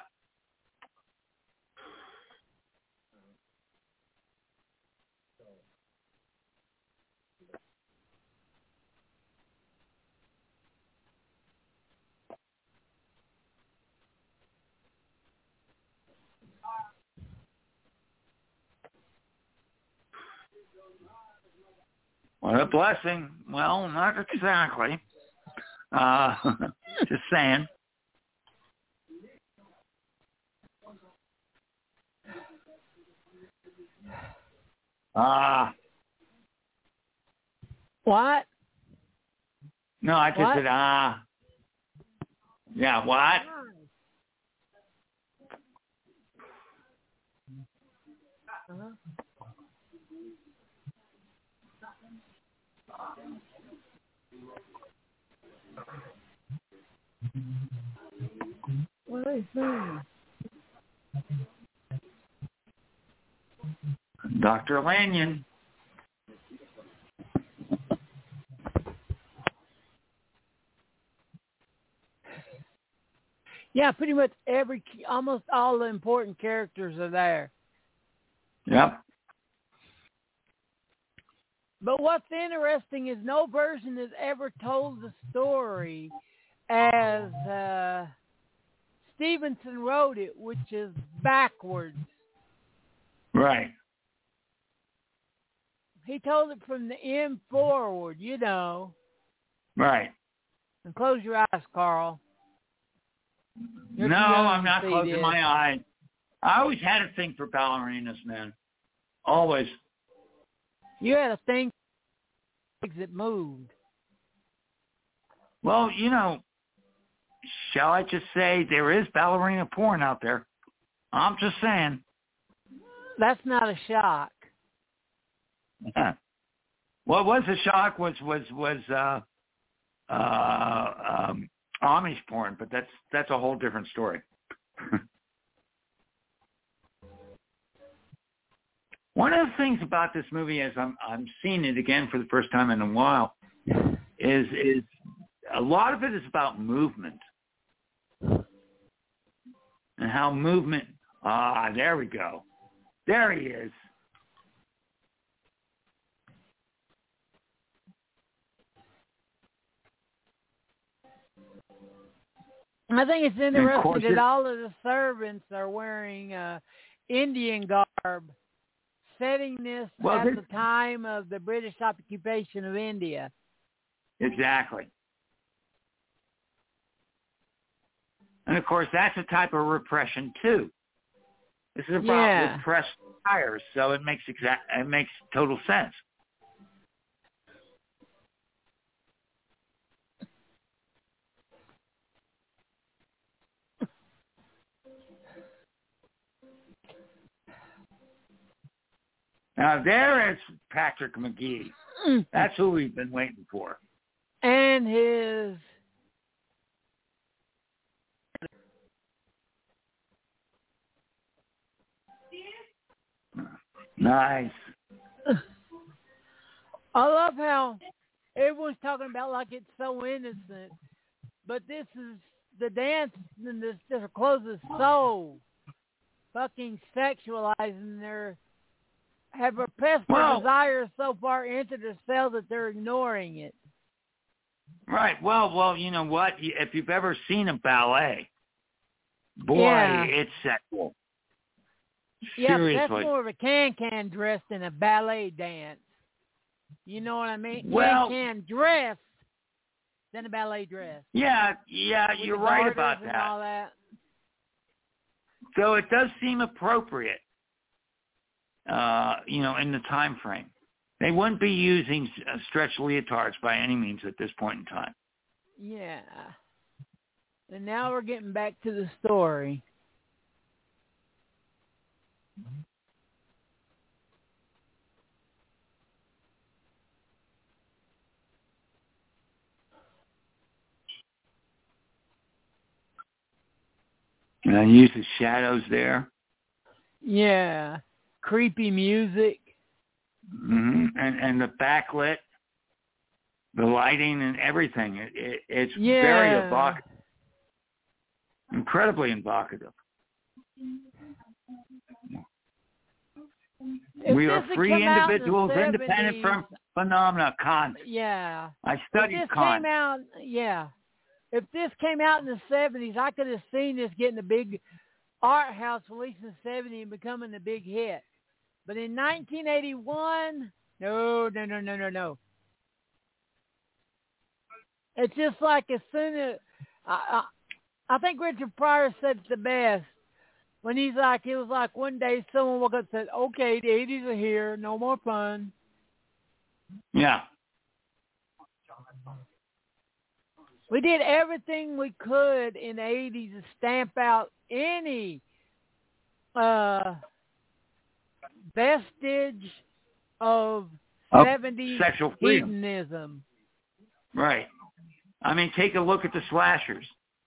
What a blessing. Well, not exactly. Just saying.
What?
No, I just said, Yeah, what?
What are you saying?
Dr. Lanyon.
Yeah, pretty much almost all the important characters are there.
Yep.
But what's interesting is no version has ever told the story as Stevenson wrote it, which is backwards.
Right.
He told it from the end forward, you know.
Right.
And close your eyes, Carl.
No, I'm not closing my eyes. I always had a thing for ballerinas, man. Always.
You had a thing that moved.
Well, you know, shall I just say there is ballerina porn out there? I'm just saying.
That's not a shock.
What was a shock was Amish porn, but that's a whole different story. One of the things about this movie, as I'm seeing it again for the first time in a while, is a lot of it is about movement and how movement. There we go. There he is.
I think it's interesting that all of the servants are wearing Indian garb, setting this at the time of the British occupation of India.
Exactly. And, of course, that's a type of repression, too. This is about repressed desires, so it makes total sense. Now, there is Patrick McGee. That's who we've been waiting for.
And his...
Nice.
I love how everyone's talking about like it's so innocent, but this is the dance and their clothes is so fucking sexualizing have repressed their desires so far into themselves that they're ignoring it.
Right. Well, you know what? If you've ever seen a ballet, boy, it's sexual. Seriously.
Yeah, that's more of a can-can dress than a ballet dance. You know what I mean?
Well,
can dress than a ballet dress.
Yeah, you're right about that.
And all that.
So it does seem appropriate, in the time frame. They wouldn't be using stretch leotards by any means at this point in time.
Yeah. And now we're getting back to the story.
And I use the shadows there.
Yeah. Creepy music.
Mm-hmm. And the backlit, the lighting and everything. It's very evocative. Incredibly evocative. We are free individuals, independent from phenomena. Kant.
Yeah.
I studied Kant.
If this came out in the 70s, I could have seen this getting a big art house release in the 70s and becoming a big hit. But in 1981, no. It's just like as soon as I think Richard Pryor said it the best when he's like, it was like one day someone woke up and said, "Okay, the '80s are here, no more fun."
Yeah.
We did everything we could in the '80s to stamp out any vestige of 70s
sexual freedom.
hedonism.
Right. I mean, take a look at the slashers.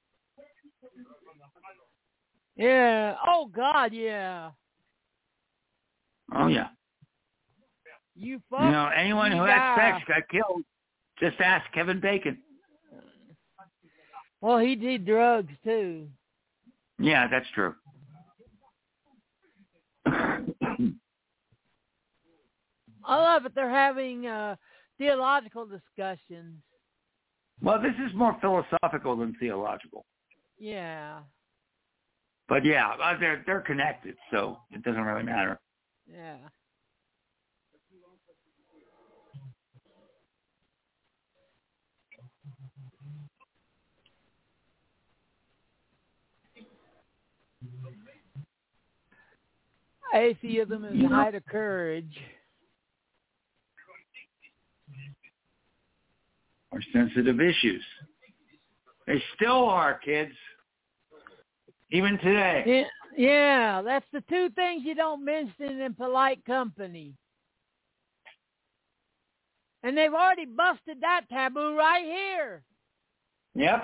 Yeah. Oh, God, yeah.
Oh, yeah.
You fuck.
You know, anyone
you
who
die.
had sex got killed. Just ask Kevin Bacon.
Well, he did drugs, too.
Yeah, that's true.
I love it. They're having theological discussions.
Well, this is more philosophical than theological.
Yeah.
But yeah, they're connected, so it doesn't really matter.
Yeah. Atheism is the height of courage.
Or sensitive issues. They still are, kids. Even today.
Yeah, that's the two things you don't mention in polite company. And they've already busted that taboo right here.
Yep.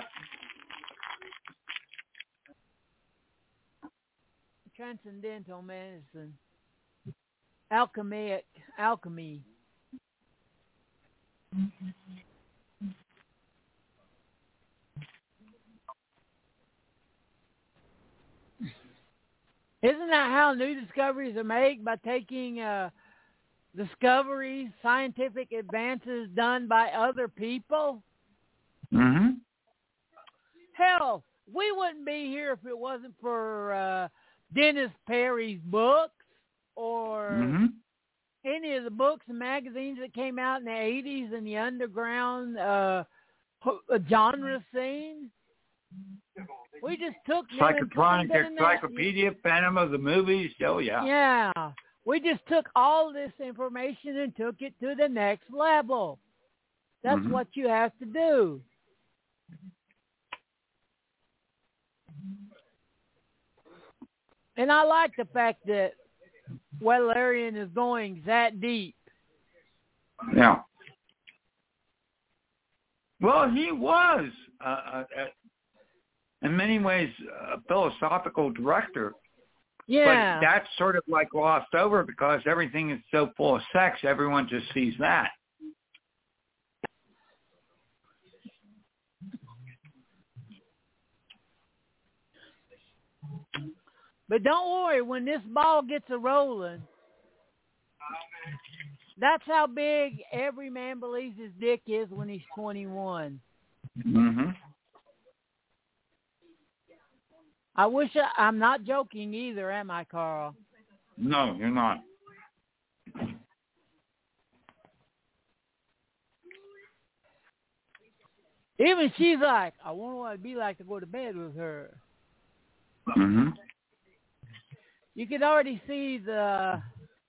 Transcendental medicine. Alchemy. Isn't that how new discoveries are made? By taking discoveries, scientific advances done by other people?
Mm-hmm.
Hell, we wouldn't be here if it wasn't for Dennis Perry's books or any of the books and magazines that came out in the 80s in the underground genre scene. We just took
Psychotronic Encyclopedia, Phantom of the Movies. Oh, yeah.
Yeah. We just took all this information and took it to the next level. That's what you have to do. And I like the fact that Wellerian is going that deep.
Yeah. Well, he was, in many ways, a philosophical director.
Yeah.
But that's sort of like glossed over because everything is so full of sex, everyone just sees that.
But don't worry, when this ball gets a-rolling, that's how big every man believes his dick is when he's 21.
Mm-hmm.
I wish I'm not joking either, am I, Carl?
No, you're not.
Even she's like, I wonder what it'd be like to go to bed with her.
Mm-hmm.
You can already see the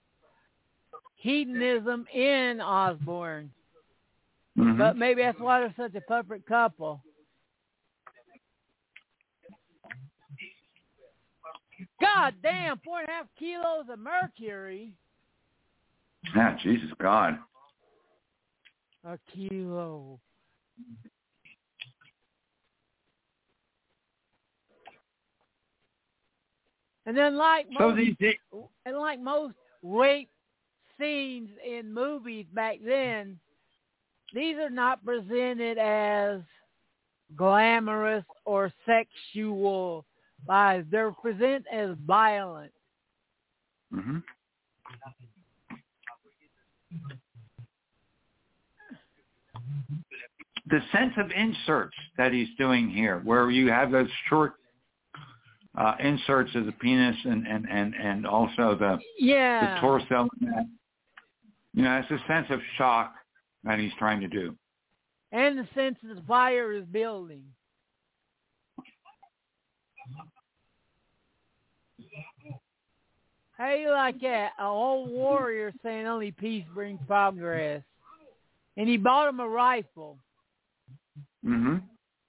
hedonism in Osborne.
Mm-hmm.
But maybe that's why they're such a perfect couple. God damn, 4.5 kilos of mercury.
Yeah, Jesus God.
A kilo. And then like most rape scenes in movies back then, these are not presented as glamorous or sexual lies. They're presented as violent.
Mm-hmm. The sense of inserts that he's doing here, where you have those short inserts of the penis and also the torso. You know, it's a sense of shock that he's trying to do.
and the sense that the fire is building. How you like that? An old warrior saying only peace brings progress. And he bought him a rifle.
Mm-hmm.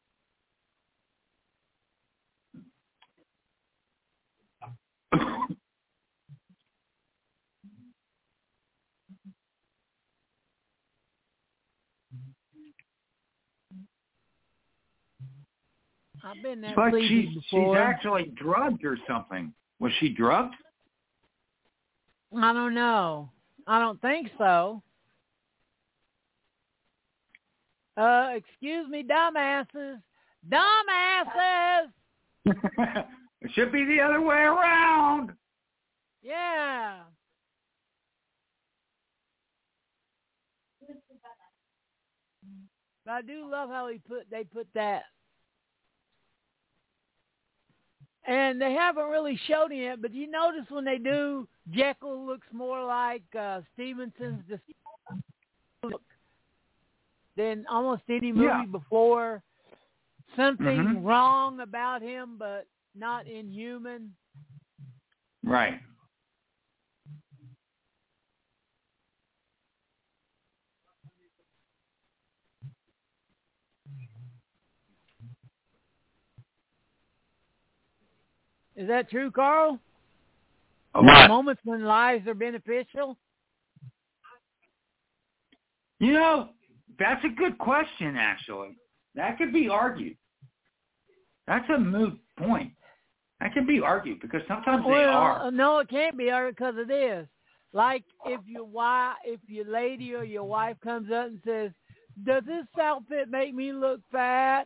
I've been that
But
sleepy
she's
before.
actually drugged or something. Was she drugged?
I don't know. I don't think so. Excuse me, dumbasses. Dumbasses!
It should be the other way around.
Yeah. But I do love how they put that. And they haven't really showed him yet, but you notice when they do, Jekyll looks more like Stevenson's look than almost any movie before. Something wrong about him, but not inhuman.
Right.
Is that true, Carl?
What?
Moments when lives are beneficial?
You know, that's a good question, actually. That could be argued. That's a moot point. That can be argued because sometimes they are.
No, it can't be argued because it is. Like if your lady or your wife comes up and says, "Does this outfit make me look fat?"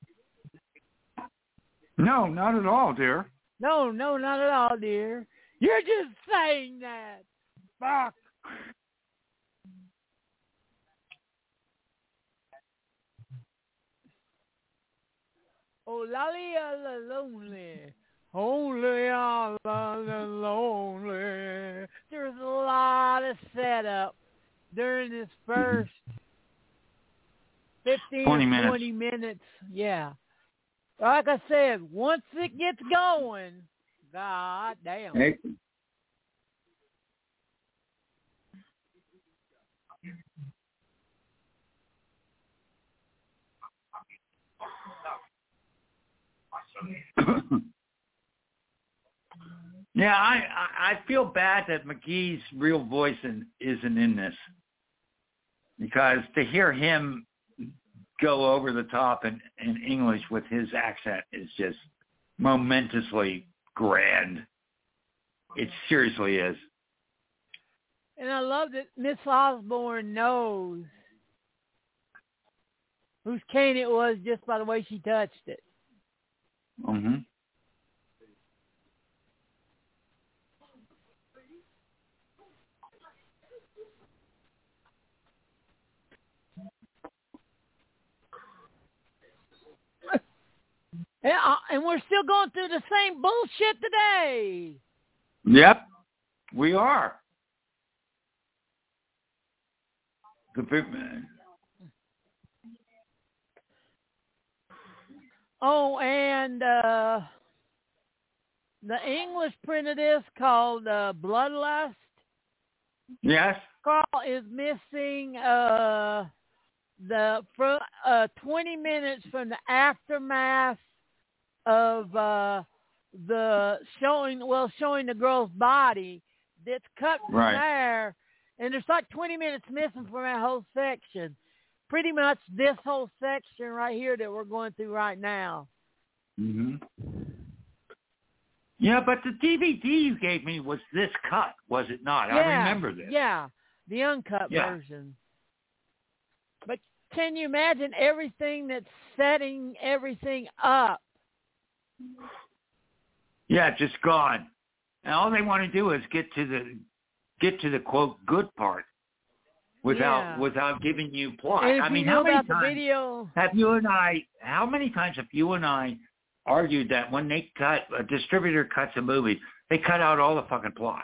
No, not at all, dear.
No, not at all, dear. You're just saying that. Fuck. Oh, lolly, lonely. Only all lonely. There's a lot of setup during this first 15 or 20 minutes. Yeah. Like I said, once it gets going, god damn.
Hey. Yeah, I feel bad that McGee's real voice isn't in this, because to hear him go over the top in English with his accent is just momentously grand. It seriously is.
And I love that Miss Osborne knows whose cane it was just by the way she touched it.
Mm-hmm.
Yeah, and we're still going through the same bullshit today.
Yep, we are.
Oh, and the English print of this called Bloodlust.
Yes.
Carl is missing the 20 minutes from the aftermath of the showing the girl's body that's cut from there, and there's like 20 minutes missing from that whole section. Pretty much this whole section right here that we're going through right now.
Mm-hmm. Yeah, but the DVD you gave me was this cut, was it not?
Yeah,
I remember this.
Yeah, the uncut version. But can you imagine everything that's setting everything up?
Yeah, just gone. And all they want to do is get to the quote good part without giving you plot.
I
mean, how many times have you and I argued that when a distributor cuts a movie, they cut out all the fucking plot?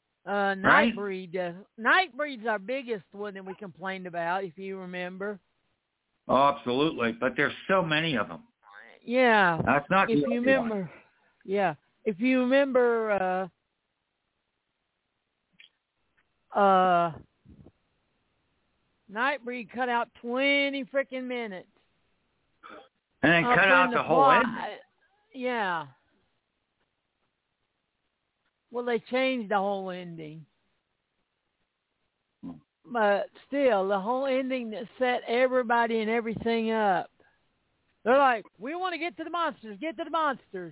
Nightbreed. Nightbreed's our biggest one that we complained about, if you remember.
Oh, absolutely. But there's so many of them.
Yeah.
That's not
If
the
you
only
remember,
one.
yeah. If you remember, Nightbreed cut out 20 freaking minutes.
And then cut out the whole ending.
Yeah. Well, they changed the whole ending. But still, the whole ending that set everybody and everything up. They're like, we want to get to the monsters. Get to the monsters.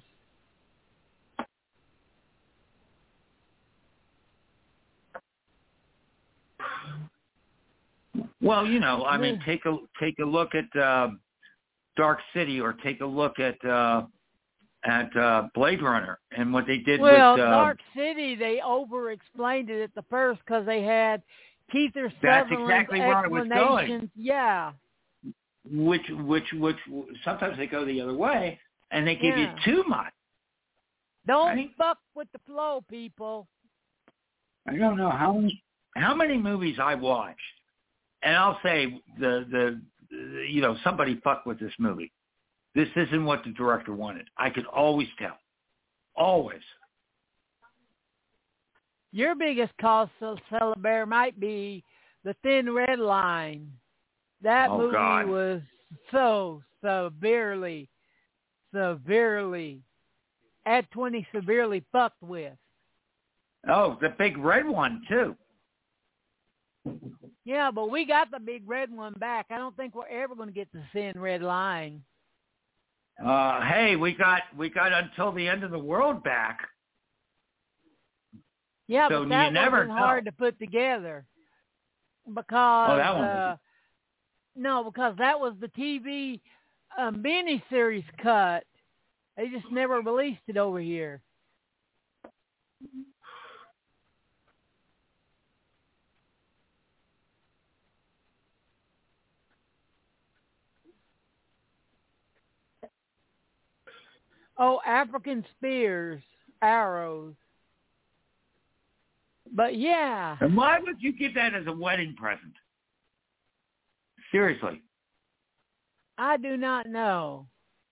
Well, you know, I mean, take a look at Dark City, or take a look at Blade Runner and what they did with.
Well, Dark City, they over-explained it at the first because they had Kiefer
That's
Sutherland's
exactly where I was going.
Yeah.
Which sometimes they go the other way and they give you too much.
Don't fuck with the flow, people.
I don't know how many movies I watched, and I'll say the you know, somebody fucked with this movie. This isn't what the director wanted. I could always tell. Always.
Your biggest cause to celebrate might be The Thin Red Line. That movie was so severely at 20 severely fucked with.
Oh, the big red one too.
Yeah, but we got the big red one back. I don't think we're ever going to get the Thin Red Line.
Hey, we got until the end of the world back.
Yeah,
so
but that wasn't hard to put together because because that was the TV mini-series cut. They just never released it over here. Oh, African spears, arrows. But yeah.
And why would you give that as a wedding present? Seriously.
I do not know.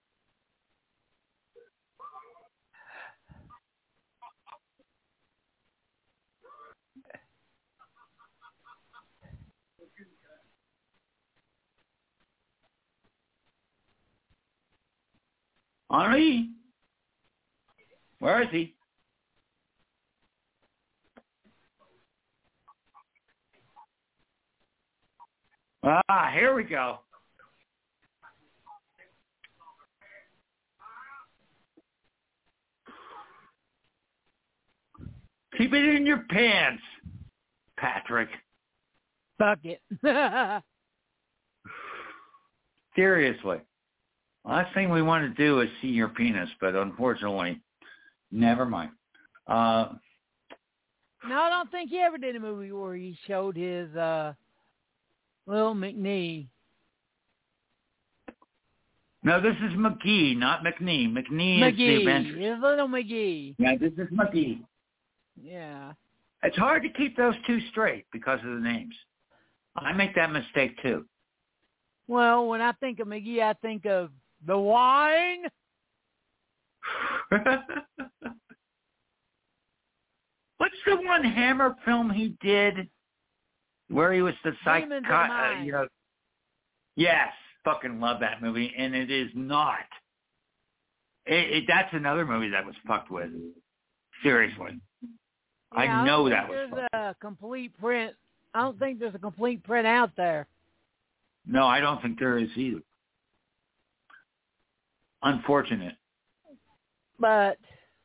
Henri? Where is he? Here we go. Keep it in your pants, Patrick.
Fuck it.
Seriously. Last thing we want to do is see your penis, but unfortunately, never mind.
No, I don't think he ever did a movie where he showed his little McNee.
No, this is McGee, not McNee. McNee is the Avengers.
His little McGee.
Yeah, this is McGee.
Yeah.
It's hard to keep those two straight because of the names. I make that mistake too.
Well, when I think of McGee, I think of the wine.
What's the one Hammer film he did where he was the psychiatrist? Yes, fucking love that movie, and it is not. That's another movie that was fucked with. Seriously.
Yeah,
I know that was
fucked with. There's a complete print. I don't think there's a complete print out there.
No, I don't think there is either. Unfortunate.
But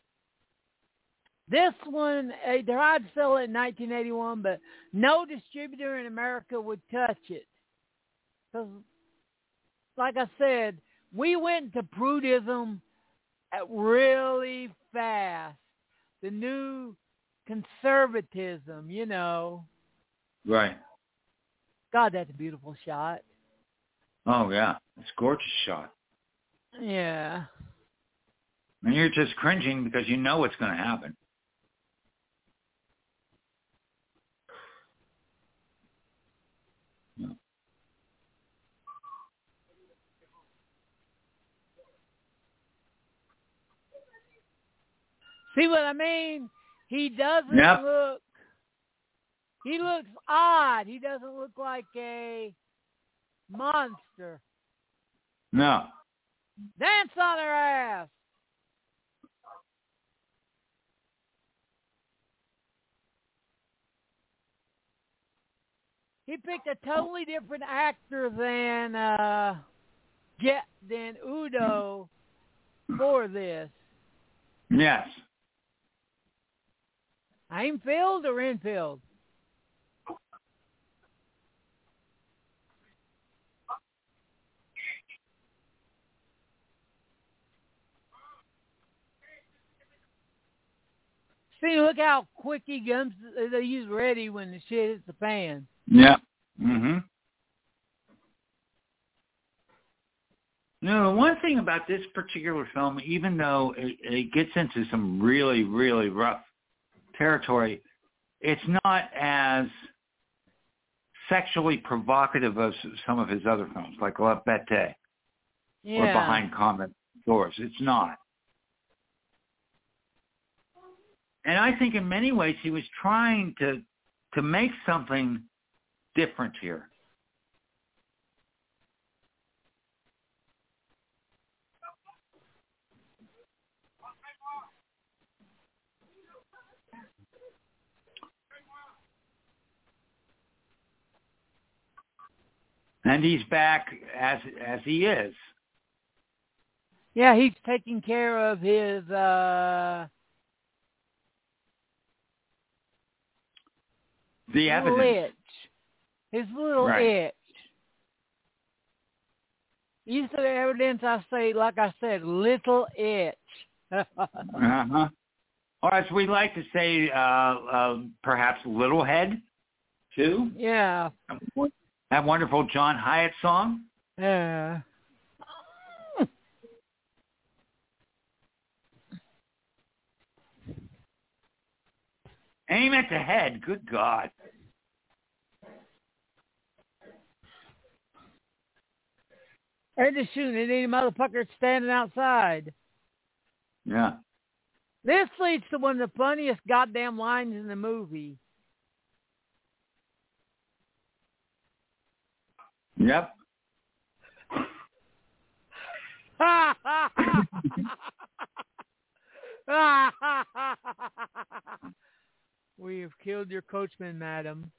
this one, they tried to sell it in 1981, but no distributor in America would touch it. Because, like I said, we went to prudism really fast. The new conservatism, you know.
Right.
God, that's a beautiful shot.
Oh, yeah. It's a gorgeous shot.
Yeah.
And you're just cringing because you know what's going to happen. Yeah.
See what I mean? He doesn't
Yep.
look. He looks odd. He doesn't look like a monster.
No.
Dance on her ass. He picked a totally different actor than Udo for this.
Yes.
Heimfield or Infield? See, look how quick he comes. They use ready when the shit hits the fan.
Yeah. Mm-hmm. No, the one thing about this particular film, even though it gets into some really, really rough territory, it's not as sexually provocative as some of his other films, like La Bête or Behind Common Doors. It's not. And I think in many ways he was trying to make something different here. And he's back as he is.
Yeah, he's taking care of his
The
little
evidence.
itch. His little itch. Used to the evidence, I say, like I said, little itch.
Uh-huh. Or as we like to say, perhaps Little Head, too.
Yeah.
That wonderful John Hyatt song.
Yeah.
Aim at the head. Good God.
They're just shooting at any motherfucker standing outside.
Yeah.
This leads to one of the funniest goddamn lines in the movie.
Yep.
We have killed your coachman, madam.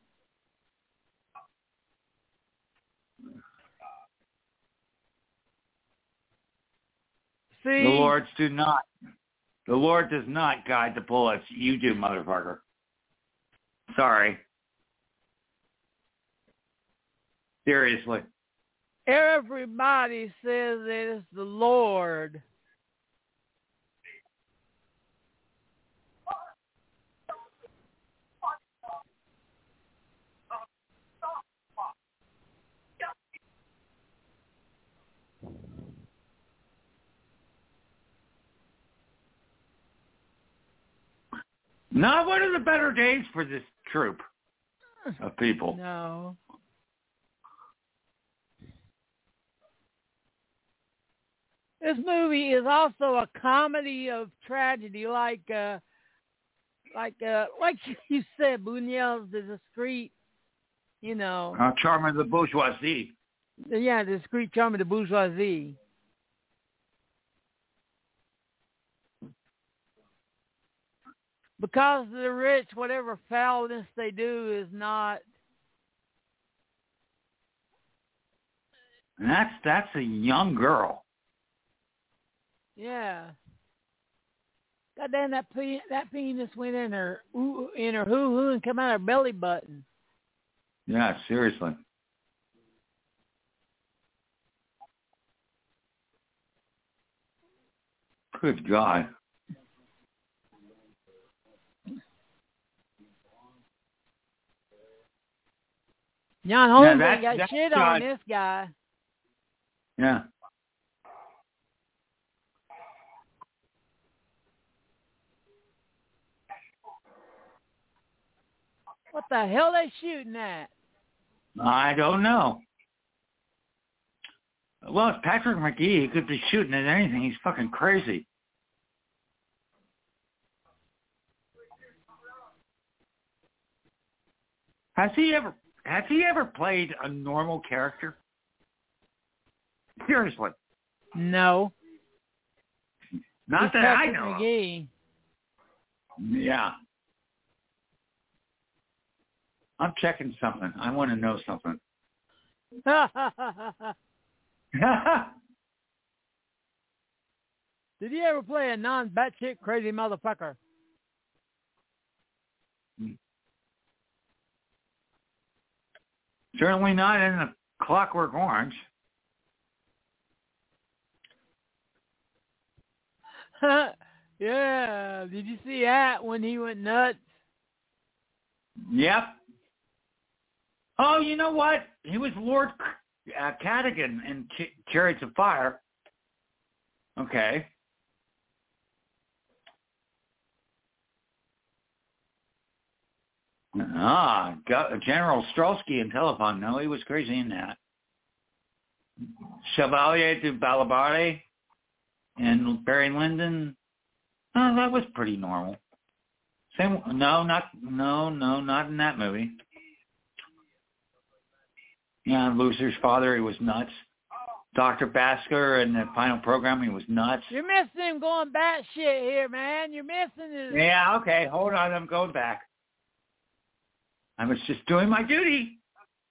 See?
The Lord does not guide the bullets. You do, motherfucker. Sorry. Seriously.
Everybody says it is the Lord.
Not one of the better days for this troop of people.
No. This movie is also a comedy of tragedy, like you said, Buñuel's The Discreet,
Charm of the Bourgeoisie.
Yeah, The Discreet Charm of the Bourgeoisie. Because the rich, whatever foulness they do is not.
And that's a young girl.
Yeah. Goddamn, that penis went in her hoo-hoo and come out her belly button.
Yeah, seriously. Good God.
John Holmes ain't got shit on this guy.
Yeah.
What the hell they shooting at?
I don't know. Well, it's Patrick McGee. He could be shooting at anything. He's fucking crazy. Has he ever played a normal character? Seriously.
No.
Not that I
Detective
know of.
McGee.
Yeah. I'm checking something. I want to know something.
Did he ever play a non-batshit crazy motherfucker?
Certainly not in the Clockwork Orange.
Yeah. Did you see that when he went nuts?
Yep. Oh, you know what? He was Lord Cadogan in Chariots of Fire. Okay. General Strelsky in Telephone. No, he was crazy in that. Chevalier de Balabare and Barry Lyndon. Oh, that was pretty normal. Not in that movie. Yeah, Lucer's father, he was nuts. Dr. Basker in the final program, he was nuts.
You're missing him going batshit here, man. You're missing his...
Yeah, okay, hold on, I'm going back. I was just doing my duty.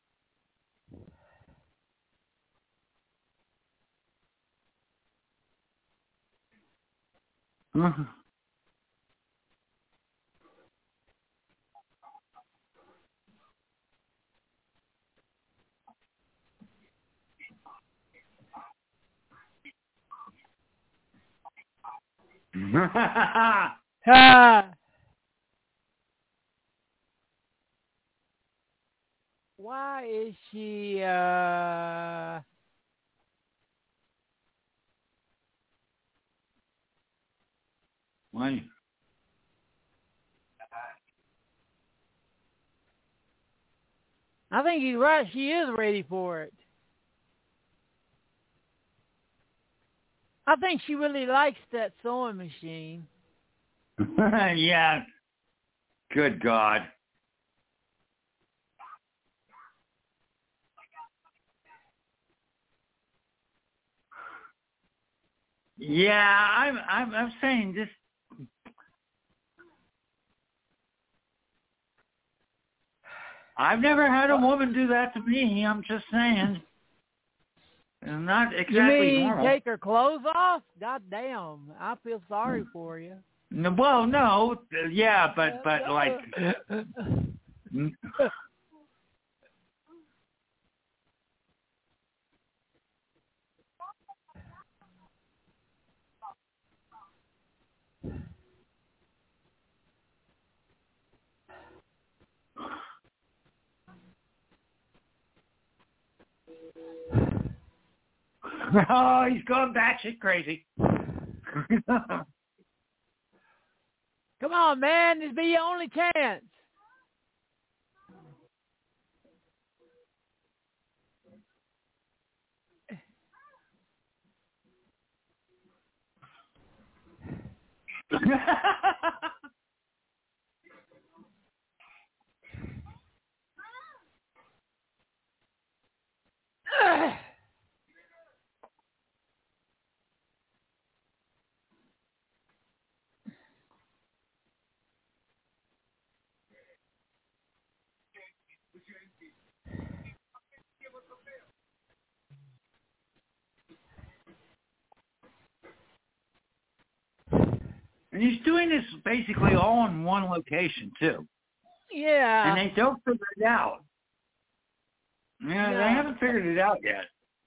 Why is she,
Why?
I think he's right. She is ready for it. I think she really likes that sewing machine.
Yeah. Good God. Yeah, I'm saying this. I've never had a woman do that to me. I'm just saying. It's not exactly
you mean
normal.
Take her clothes off? God damn. I feel sorry for you.
No, well, no. Yeah, but like. Oh, he's going batshit crazy.
Come on, man. This be your only chance.
And he's doing this basically all in one location, too.
Yeah.
And they don't figure it out. Yeah,
No.
they haven't figured it out yet.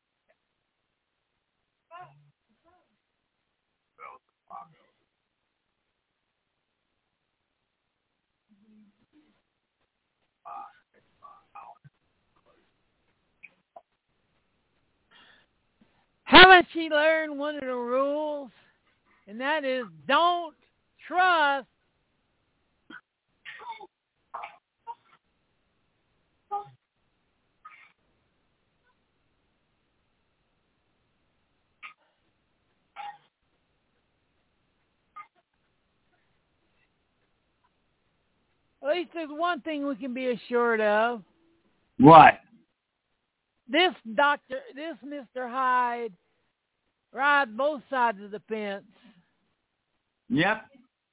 Haven't she learned one of the rules? And that is don't trust At least there's one thing we can be assured of.
What?
This Mr. Hyde, rides both sides of the fence.
Yep.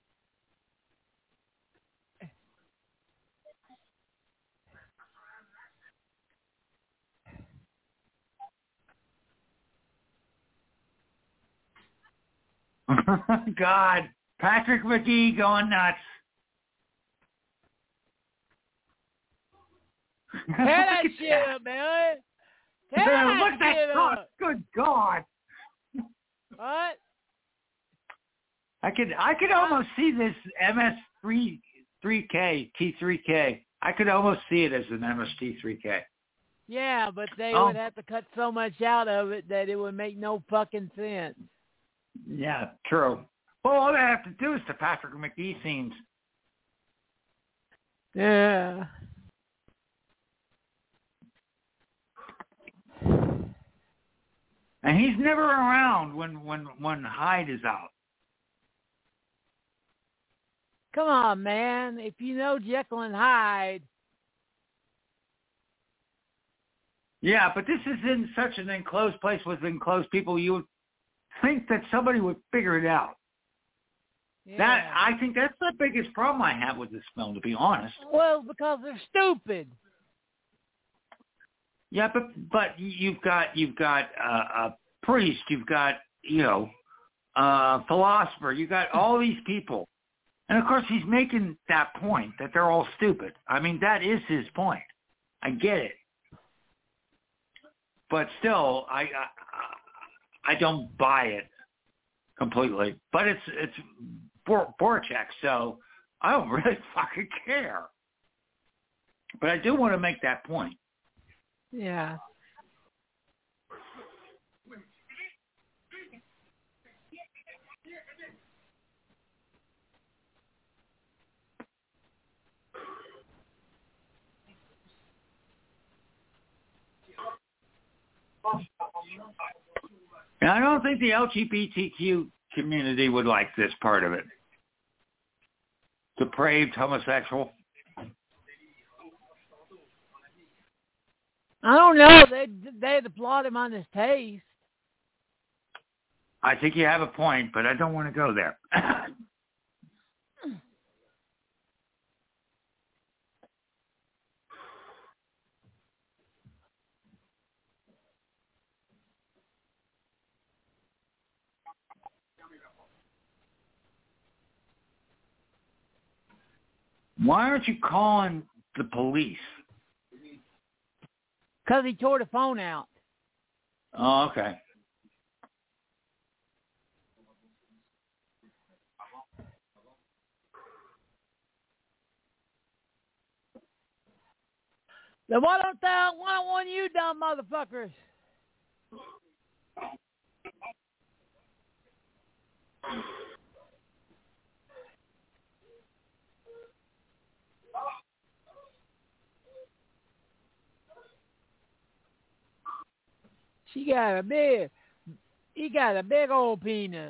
God, Patrick McGee going nuts.
Tear that shit up, man. Tear that
Look at
shit
that
up.
Good God.
What?
I could almost see this MS3K, T3K. I could almost see it as an MST3K.
Yeah, but they would have to cut so much out of it that it would make no fucking sense.
Yeah, true. Well, all they have to do is the Patrick McGee scenes.
Yeah.
And he's never around when Hyde is out.
Come on, man. If you know Jekyll and Hyde.
Yeah, but this is in such an enclosed place with enclosed people. You would think that somebody would figure it out.
Yeah.
I think that's the biggest problem I have with this film, to be honest.
Well, because they're stupid.
Yeah, but you've got a priest, you've got a philosopher, you've got all these people, and of course he's making that point that they're all stupid. I mean, that is his point. I get it, but still, I don't buy it completely. But it's Borchak, so I don't really fucking care. But I do want to make that point.
Yeah.
And I don't think the LGBTQ community would like this part of it. Depraved homosexual.
I don't know. They'd applaud him on his taste.
I think you have a point, but I don't want to go there. Why aren't you calling the police?
Because he tore the phone out.
Oh, okay.
Then why don't you dumb motherfuckers? He got a big old penis.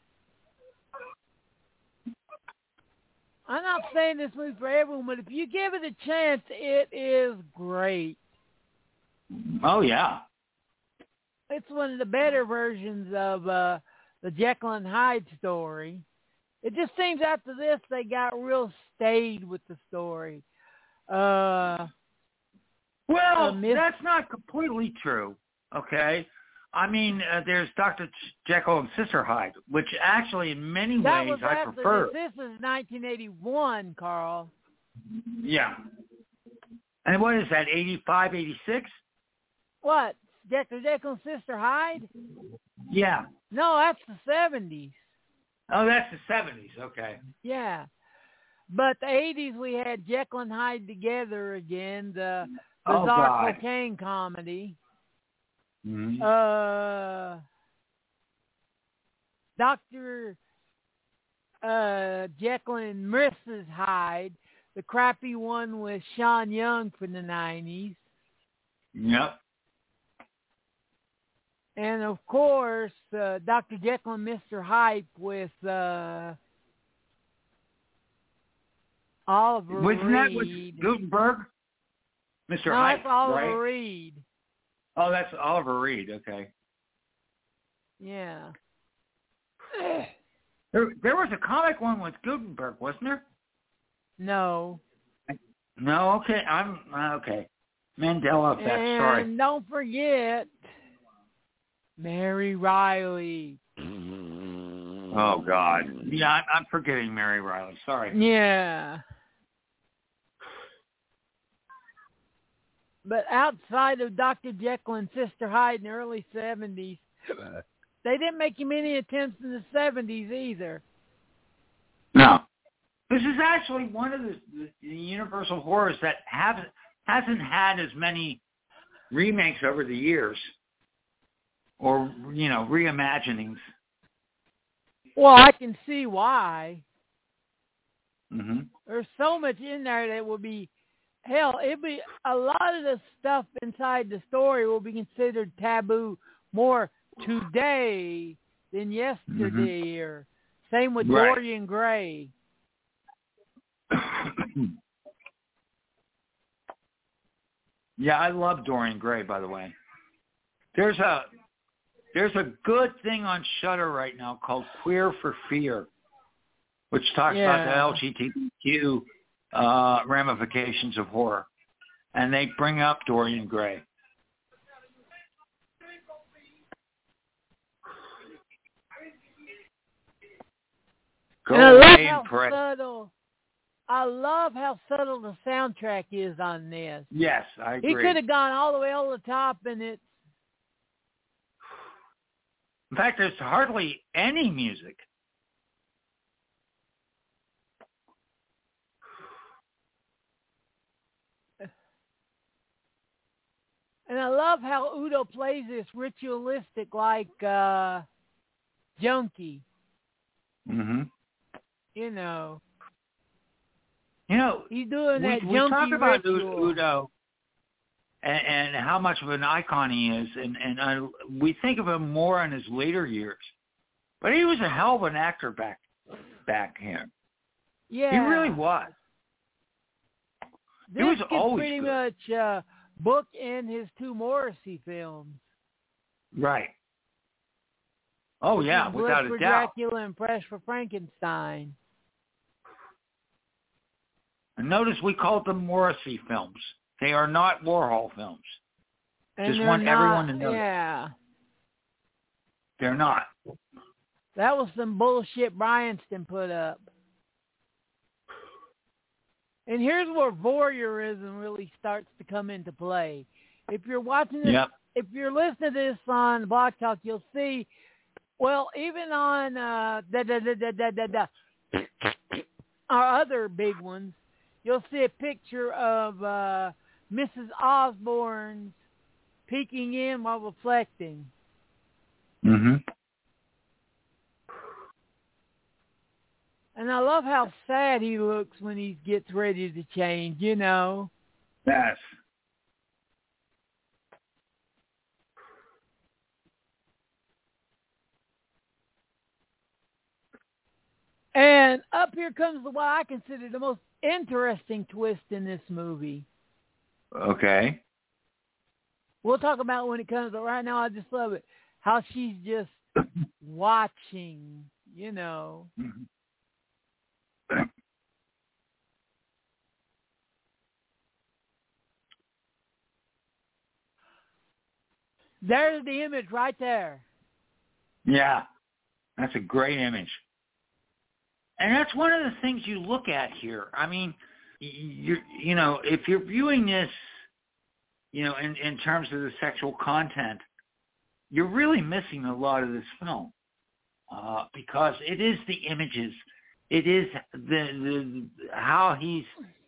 I'm not saying this movie for everyone, but if you give it a chance, it is great.
Oh, yeah.
It's one of the better versions of the Jekyll and Hyde story. It just seems after this they got real staid with the story.
Well, that's not completely true, okay? I mean, there's Dr. Jekyll and Sister Hyde, which actually in many ways I prefer.
This is 1981, Carl.
Yeah. And what is that, 85, 86?
What? Jekyll and Sister Hyde?
Yeah.
No, that's the 70s.
Oh, that's the 70s. Okay.
Yeah. But the 80s, we had Jekyll and Hyde Together again, the bizarre cocaine comedy.
Mm-hmm.
Dr. Jekyll and Mrs. Hyde, the crappy one with Sean Young from the 90s.
Yep.
And, of course, Dr. Jekyll and Mr. Hyde with Oliver
Wasn't
Reed.
that with Gutenberg? Mr.
No,
Hyde,
that's Oliver
right?
Reed.
Oh, that's Oliver Reed. Okay.
Yeah.
There was a comic one with Gutenberg, wasn't there?
No.
No. Okay. I'm okay. Mandela effect.
And
Sorry.
don't forget Mary Riley.
Oh God. Yeah, I'm forgetting Mary Riley. Sorry.
Yeah. But outside of Dr. Jekyll and Sister Hyde in the early 70s, they didn't make many attempts in the 70s either.
No. This is actually one of the Universal horrors that hasn't had as many remakes over the years, or reimaginings.
Well, I can see why.
Mm-hmm.
There's so much in there that will be, hell, it'd be a lot of the stuff inside the story will be considered taboo more today than yesterday. Or same with
Right.
Dorian Gray.
Yeah, I love Dorian Gray, by the way. There's a good thing on Shudder right now called Queer for Fear, which talks about the LGBTQ ramifications of horror. And they bring up Dorian Gray. Go away and pray.
I love how subtle the soundtrack is on this.
Yes, I agree.
He could have gone all the way over the top, and it's...
In fact, there's hardly any music.
And I love how Udo plays this ritualistic, like junkie.
Mm-hmm.
He's doing that junkie
we talk about
ritual.
Udo and how much of an icon he is, and we think of him more in his later years. But he was a hell of an actor back here.
Yeah.
He really was.
This
he was
could
always
pretty
good.
much book in his two Morrissey films.
Right. Oh, yeah, without
for
a doubt.
Dracula and Press for Frankenstein.
And notice we called them Morrissey films. They are not Warhol films.
And
Just want everyone to know that.
Yeah.
They're not.
That was some bullshit Bryanston put up. And here's where voyeurism really starts to come into play. If you're watching this, if you're listening to this on Block Talk, you'll see, well, even on our other big ones, you'll see a picture of Mrs. Osborne's peeking in while reflecting.
Mm-hmm.
And I love how sad he looks when he gets ready to change,
Yes.
And up here comes what I consider the most interesting twist in this movie.
Okay.
We'll talk about when it comes, but right now I just love it. How she's just watching,
Mm-hmm.
There's the image right there.
Yeah, that's a great image. And that's one of the things you look at here. I mean, if you're viewing this, in terms of the sexual content, you're really missing a lot of this film because it is the images, it is the how he's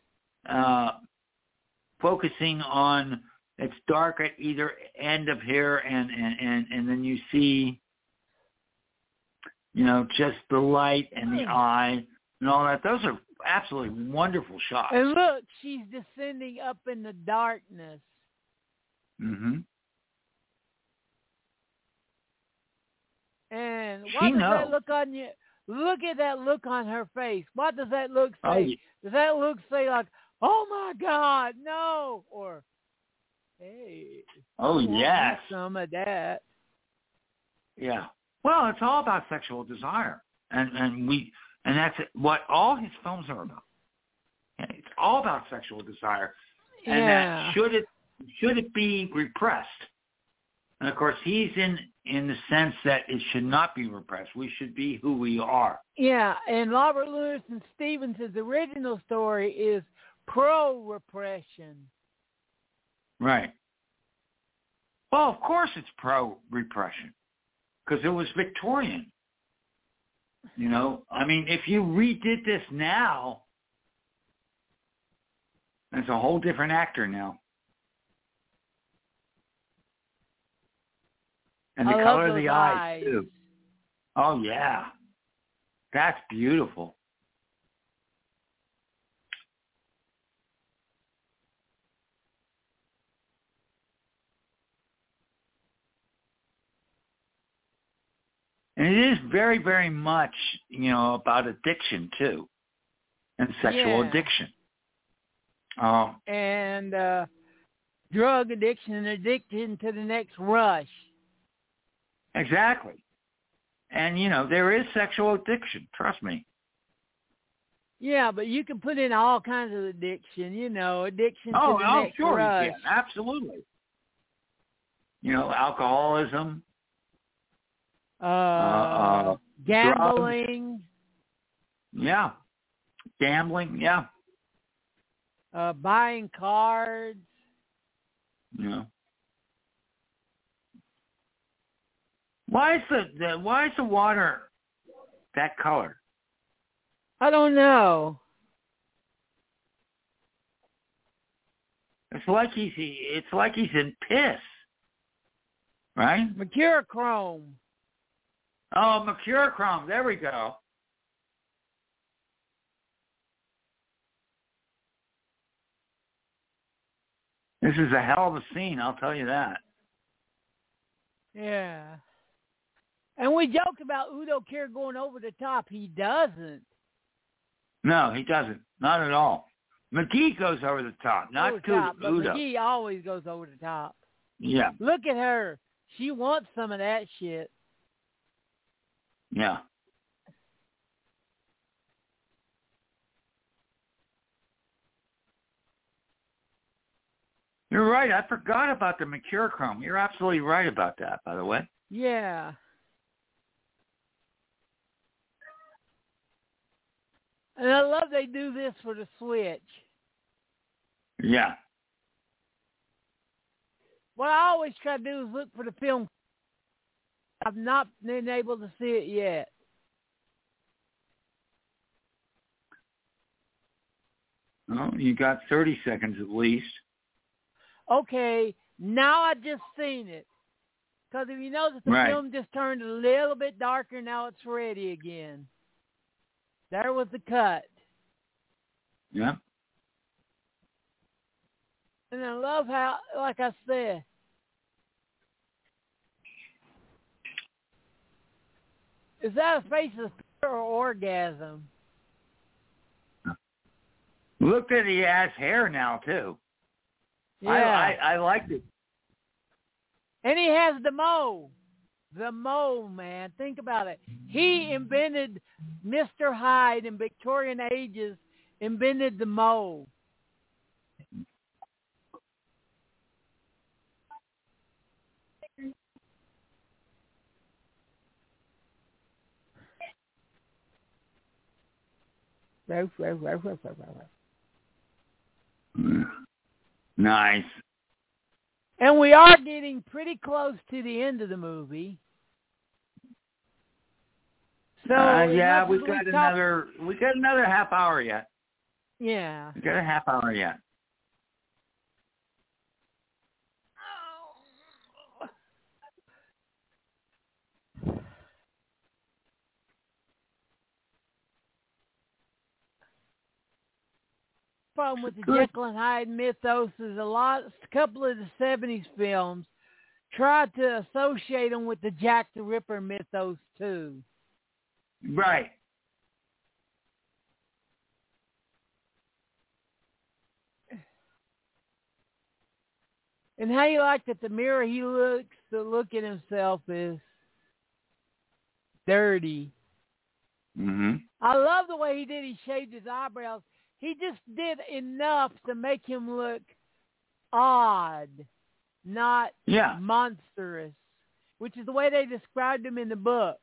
focusing on. It's dark at either end of here, and then you see, just the light and the eye and all that. Those are absolutely wonderful shots.
And look, she's descending up in the darkness.
Mm-hmm.
And why does that look on you? Look at that look on her face. What does that look
Oh,
say? Does that look say like, "Oh my God, no," or "Hey, I want
yes.
some of that"?
Yeah. Well, it's all about sexual desire, and that's what all his films are about. It's all about sexual desire, and that should it be repressed? And of course, he's in the sense that it should not be repressed. We should be who we are.
Yeah, and Robert Louis Stevenson's original story is pro-repression.
Right. Well, of course it's pro-repression because it was Victorian. You know, I mean, if you redid this now, it's a whole different actor now. And the color of the eyes, too. Oh, yeah. That's beautiful. And it is very, very much, about addiction, too, and sexual addiction.
And drug addiction and addiction to the next rush.
Exactly. And, there is sexual addiction, trust me.
Yeah, but you can put in all kinds of addiction, addiction to the next
sure
rush.
You can. Absolutely. Alcoholism.
Gambling.
Drugs. Yeah. Gambling, yeah.
Buying cards.
Yeah. Why is the water that color?
I don't know.
It's like he's in piss, right?
Mercurochrome.
Oh, mercurochrome. There we go. This is a hell of a scene, I'll tell you that.
Yeah. And we joked about Udo Kier going over the top. He doesn't.
No, he doesn't. Not at all. McGee goes over the top, not Udo.
But McGee always goes over the top.
Yeah.
Look at her. She wants some of that shit.
Yeah. You're right. I forgot about the mercurochrome. You're absolutely right about that, by the way.
Yeah. And I love they do this for the Switch.
Yeah.
What I always try to do is look for the film. I've not been able to see it yet.
Well, you got 30 seconds at least.
Okay, now I just seen it. Because if you notice, the film just turned a little bit darker. Now it's ready again. There was the cut.
Yeah.
And I love how, like I said, is that a face of fear or orgasm?
Look at he has hair now, too.
Yeah.
I liked it.
And he has the mole. The mole, man. Think about it. He invented Mr. Hyde in Victorian ages, invented the mole.
Nice.
And we are getting pretty close to the end of the movie. So
yeah, we got another half hour yet.
Yeah.
We got a half hour yet.
Problem with the Jekyll and Hyde mythos is a couple of the 70s films tried to associate them with the Jack the Ripper mythos too.
Right.
And how you like that the mirror he looks to look at himself is dirty.
Mm-hmm.
I love the way he did. He shaved his eyebrows. He just did enough to make him look odd, not monstrous, which is the way they described him in the book.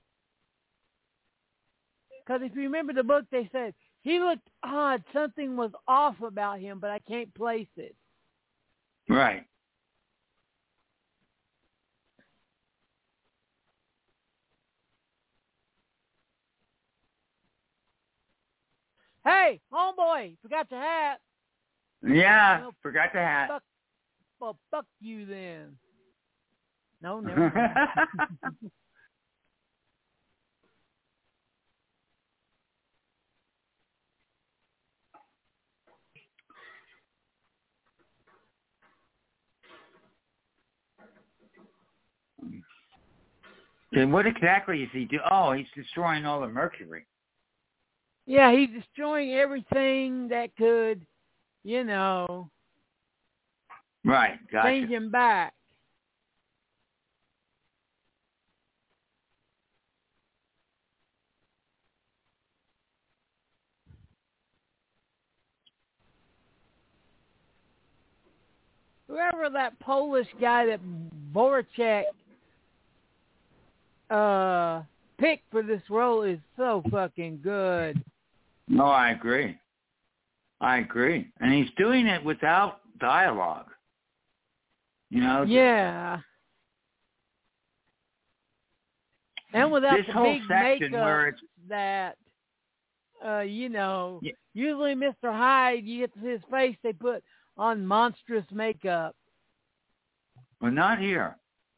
Because if you remember the book, they said he looked odd. Something was off about him, but I can't place it.
Right.
Hey, homeboy, forgot your hat.
Yeah,
Well,
forgot the hat.
Fuck you then. No, never mind.
And what exactly is he doing? Oh, he's destroying all the mercury.
Yeah, he's destroying everything that could, you know,
Right, gotcha.
change him back. Whoever that Polish guy that Voracek picked for this role is so fucking good.
No, I agree. And he's doing it without dialogue. You know?
Yeah. And without
this
the
whole
big
section
makeup
where it's
that, you know, usually Mr. Hyde, you get to his face, they put on monstrous makeup.
well, not here.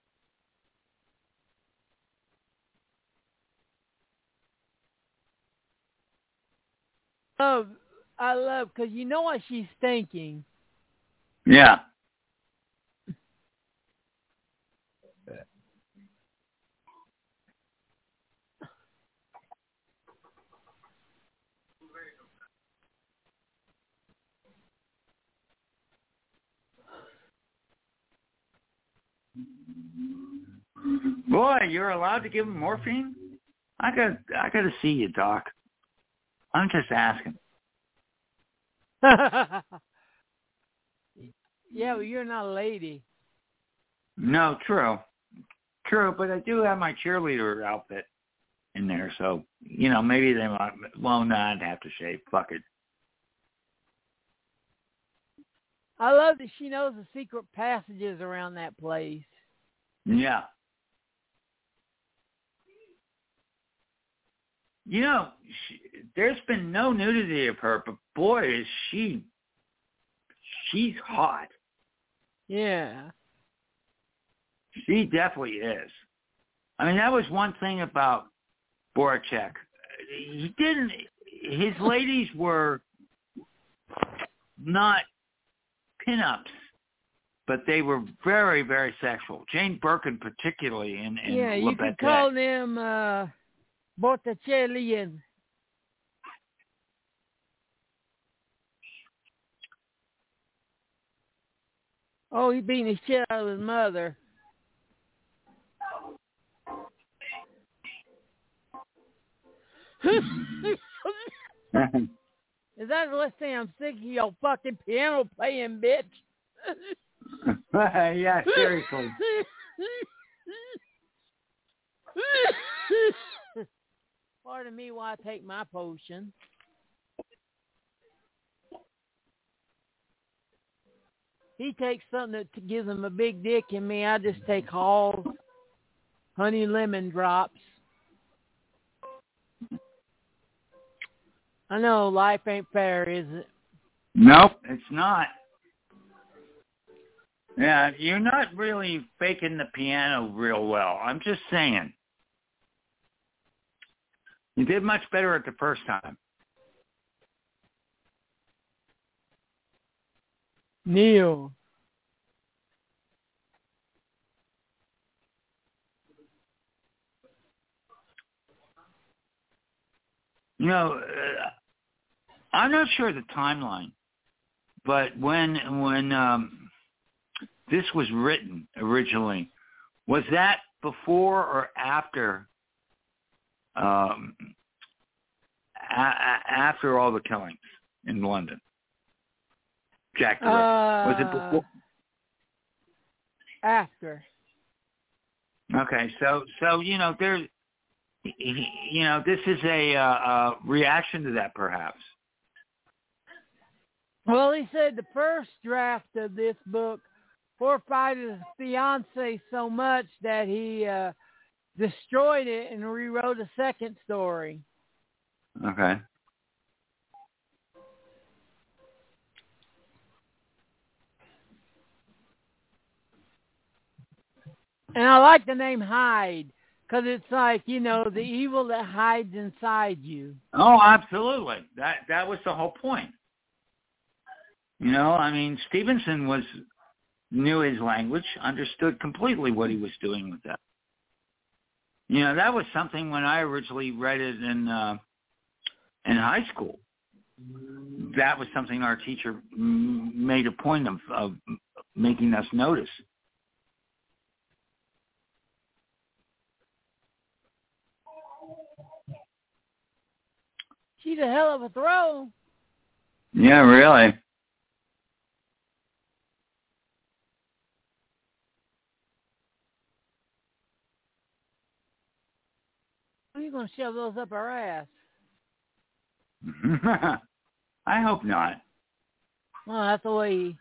I love, because you know what she's thinking.
Yeah. Boy, you're allowed to give him morphine? I gotta see you, Doc. I'm just asking.
Yeah, well, you're not a lady.
No, true, but I do have my cheerleader outfit in there, so you know maybe they might. Well, no, I'd have to shave. Fuck it.
I love that she knows the secret passages around that place.
Yeah. You know, there's been no nudity of her, but boy, is she's hot.
Yeah.
She definitely is. I mean, that was one thing about Voracek. His ladies were not pinups, but they were very, very sexual. Jane Birkin particularly in
yeah,
La
you could
Bête.
call them Botticellian. Oh, he beating the shit out of his mother. Is that let's say I'm sick of your fucking piano playing, bitch?
Yeah, seriously.
Pardon me while I take my potion. He takes something that gives him a big dick, and me, I just take Hall's honey lemon drops. I know life ain't fair, is it?
Nope, it's not. Yeah, you're not really faking the piano real well. I'm just saying. You did much better at the first time.
Neil.
You know, I'm not sure of the timeline, but when this was written originally, was that before or after after all the killings in London? Jack the Ripper. Was it before?
After.
Okay, so you know, there's, you know, this is a reaction to that, perhaps.
Well, he said the first draft of this book horrified his fiance so much that he destroyed it and rewrote a second story.
Okay.
And I like the name Hyde because it's like, you know, the evil that hides inside you.
Oh, absolutely. That was the whole point. You know, I mean, Stevenson knew his language, understood completely what he was doing with that. You know, that was something when I originally read it in high school. That was something our teacher made a point of making us notice.
She's a hell of a throw.
Yeah, really.
Are you going to shove those up her ass?
I hope not.
Well, that's the way he...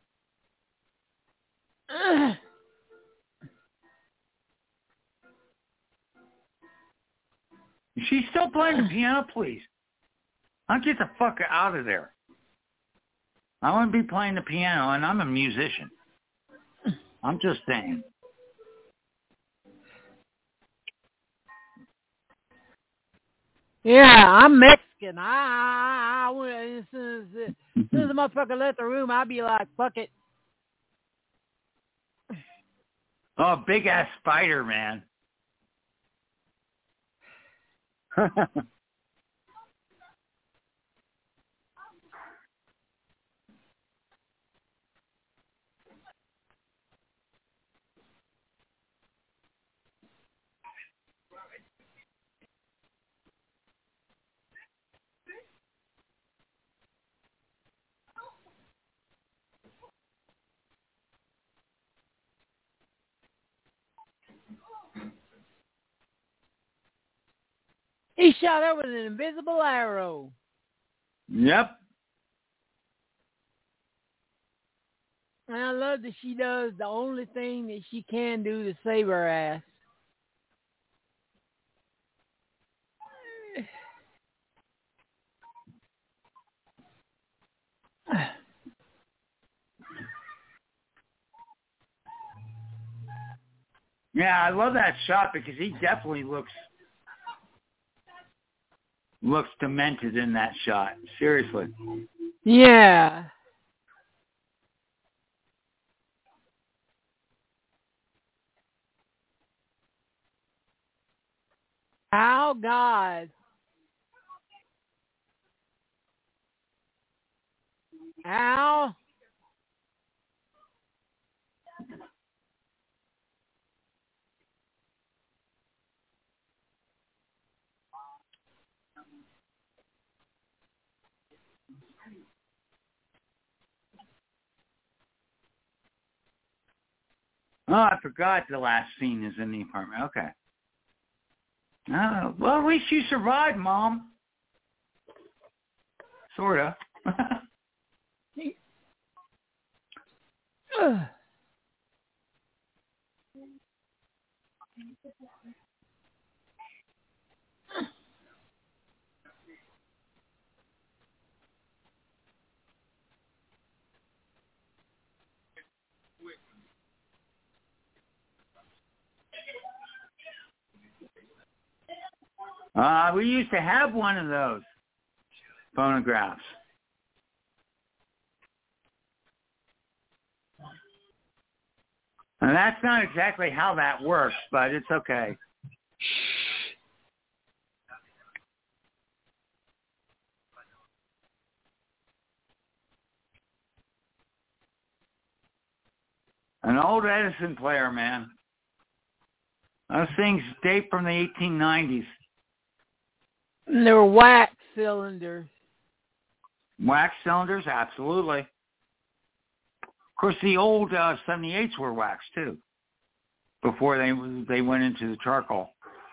Is she still playing the piano, please? I'll get the fuck out of there. I want to be playing the piano, and I'm a musician. I'm just saying.
Yeah, I'm Mexican. As soon as the motherfucker left the room, I'd be like, fuck it.
Oh, big-ass spider, man.
He shot her with an invisible arrow.
Yep.
And I love that she does the only thing that she can do to save her ass.
Yeah, I love that shot because he definitely looks demented in that shot. Seriously.
Yeah. Oh, God. Ow.
Oh, I forgot the last scene is in the apartment. Okay. Oh, well, at least you survived, Mom. Sorta. We used to have one of those phonographs. And that's not exactly how that works, but it's okay. An old Edison player, man. Those things date from the 1890s.
And they were wax cylinders.
Wax cylinders, absolutely. Of course, the old 78s were wax too, before they went into the charcoal.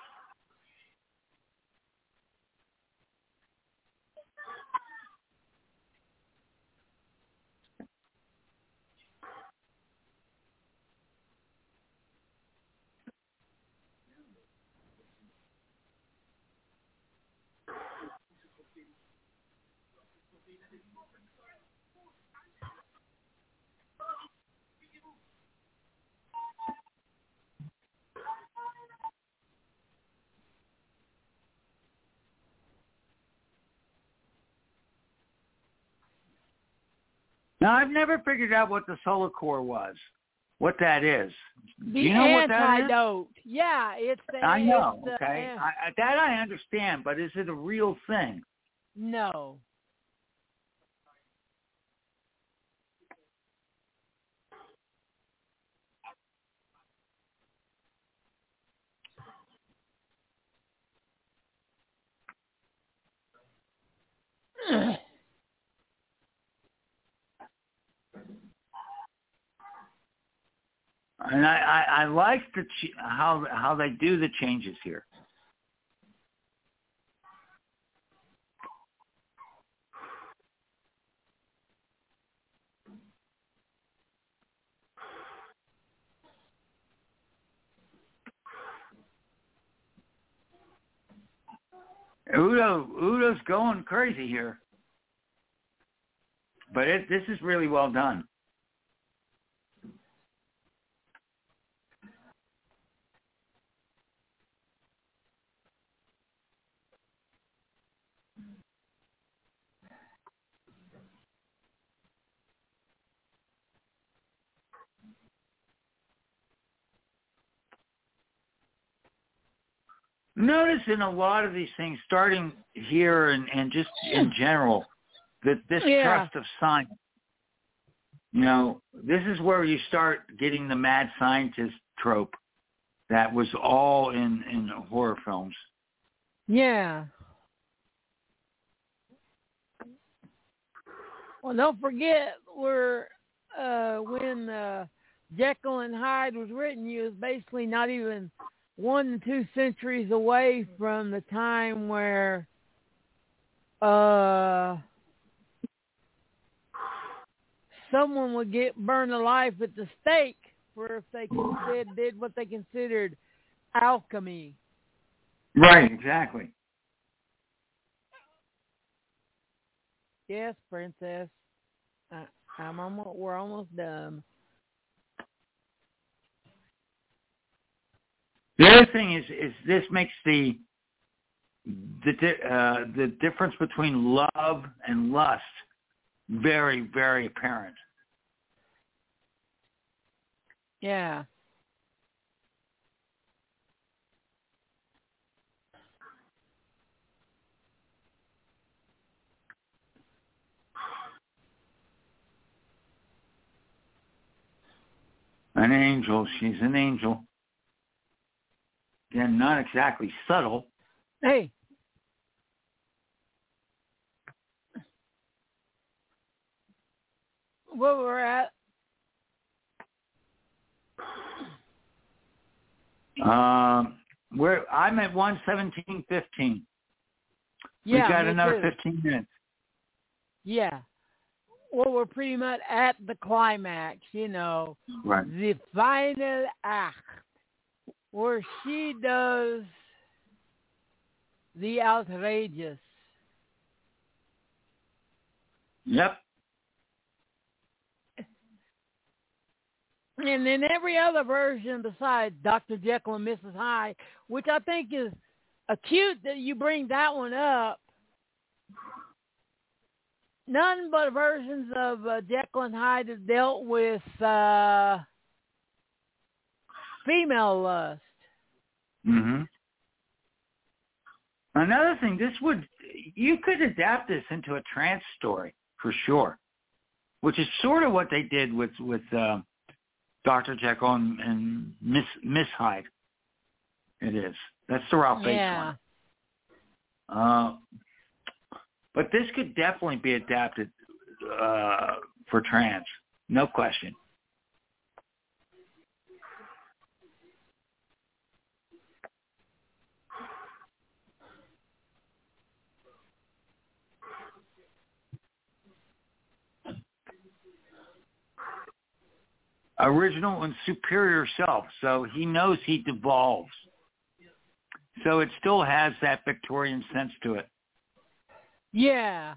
Now, I've never figured out what the solar core was, what that is. Do you know what that is?
Antidote. Yeah, it's the...
I know,
it's
okay. That I understand, but is it a real thing?
No.
And I like how they do the changes here. Udo's going crazy here, but this is really well done. Notice in a lot of these things, starting here and just in general, that this trust of science, this is where you start getting the mad scientist trope that was all in horror films.
Yeah. Well, don't forget when Jekyll and Hyde was written, you was basically not even 1 to 2 centuries away from the time where someone would get burned alive at the stake for if they did what they considered alchemy.
Right, exactly.
Yes, Princess. We're almost done.
The other thing is this makes the difference between love and lust very, very apparent.
Yeah.
An angel. She's an angel. Again, not exactly subtle.
Hey. Where we're at?
I'm at 1:17:15.
Yeah,
we got another
too.
15 minutes.
Yeah. Well, we're pretty much at the climax,
Right.
The final act, where she does the outrageous.
Yep.
And then every other version besides Dr. Jekyll and Mrs. Hyde, which I think is cute that you bring that one up. None but versions of Jekyll and Hyde have dealt with female lust.
Mm-hmm. Another thing, you could adapt this into a trance story for sure, which is sort of what they did with Dr. Jekyll and Miss Hyde. It is. That's the Ralph Bates one. But this could definitely be adapted for trans. No question. Original and superior self. So he knows he devolves. So it still has that Victorian sense to it.
Yeah.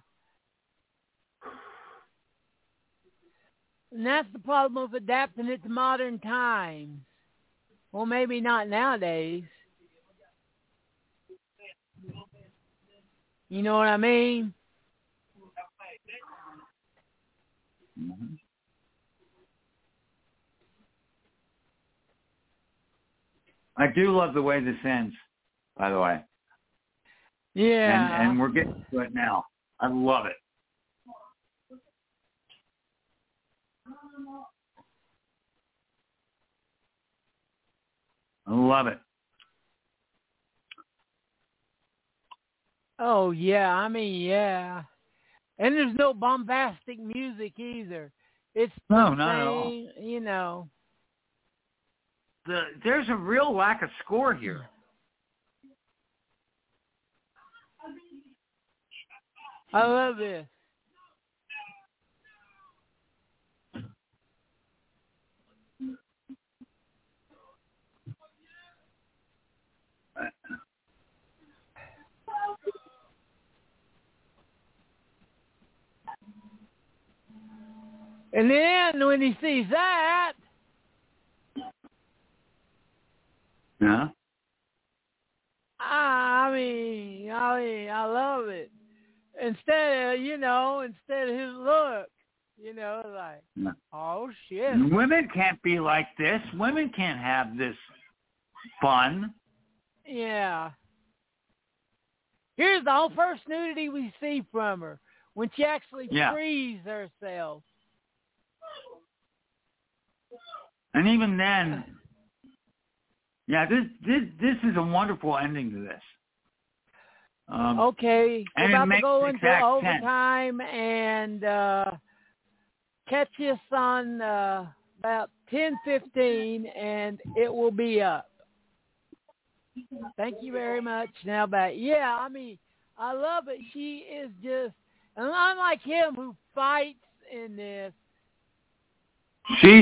And that's the problem of adapting it to modern times. Well, maybe not nowadays. You know what I mean?
Mm-hmm. I do love the way this ends, by the way.
Yeah.
And we're getting to it now. I love it. I love it.
Oh, yeah. I mean, yeah. And there's no bombastic music either. It's
No,
the
not
same,
at all.
you know.
There's a real lack of score here.
I love this. And then when he sees that,
Yeah.
I love it. Instead of his look, like,
Yeah.
oh shit.
And women can't be like this. Women can't have this fun.
Yeah. Here's the whole first nudity we see from her when she actually frees herself.
And even then, this is a wonderful ending to this.
Okay, we're
and
about to go into
sense.
overtime and catch us on about 10:15, and it will be up. Thank you very much. Now back. Yeah, I mean, I love it. She is just, and unlike him who fights in this,
She's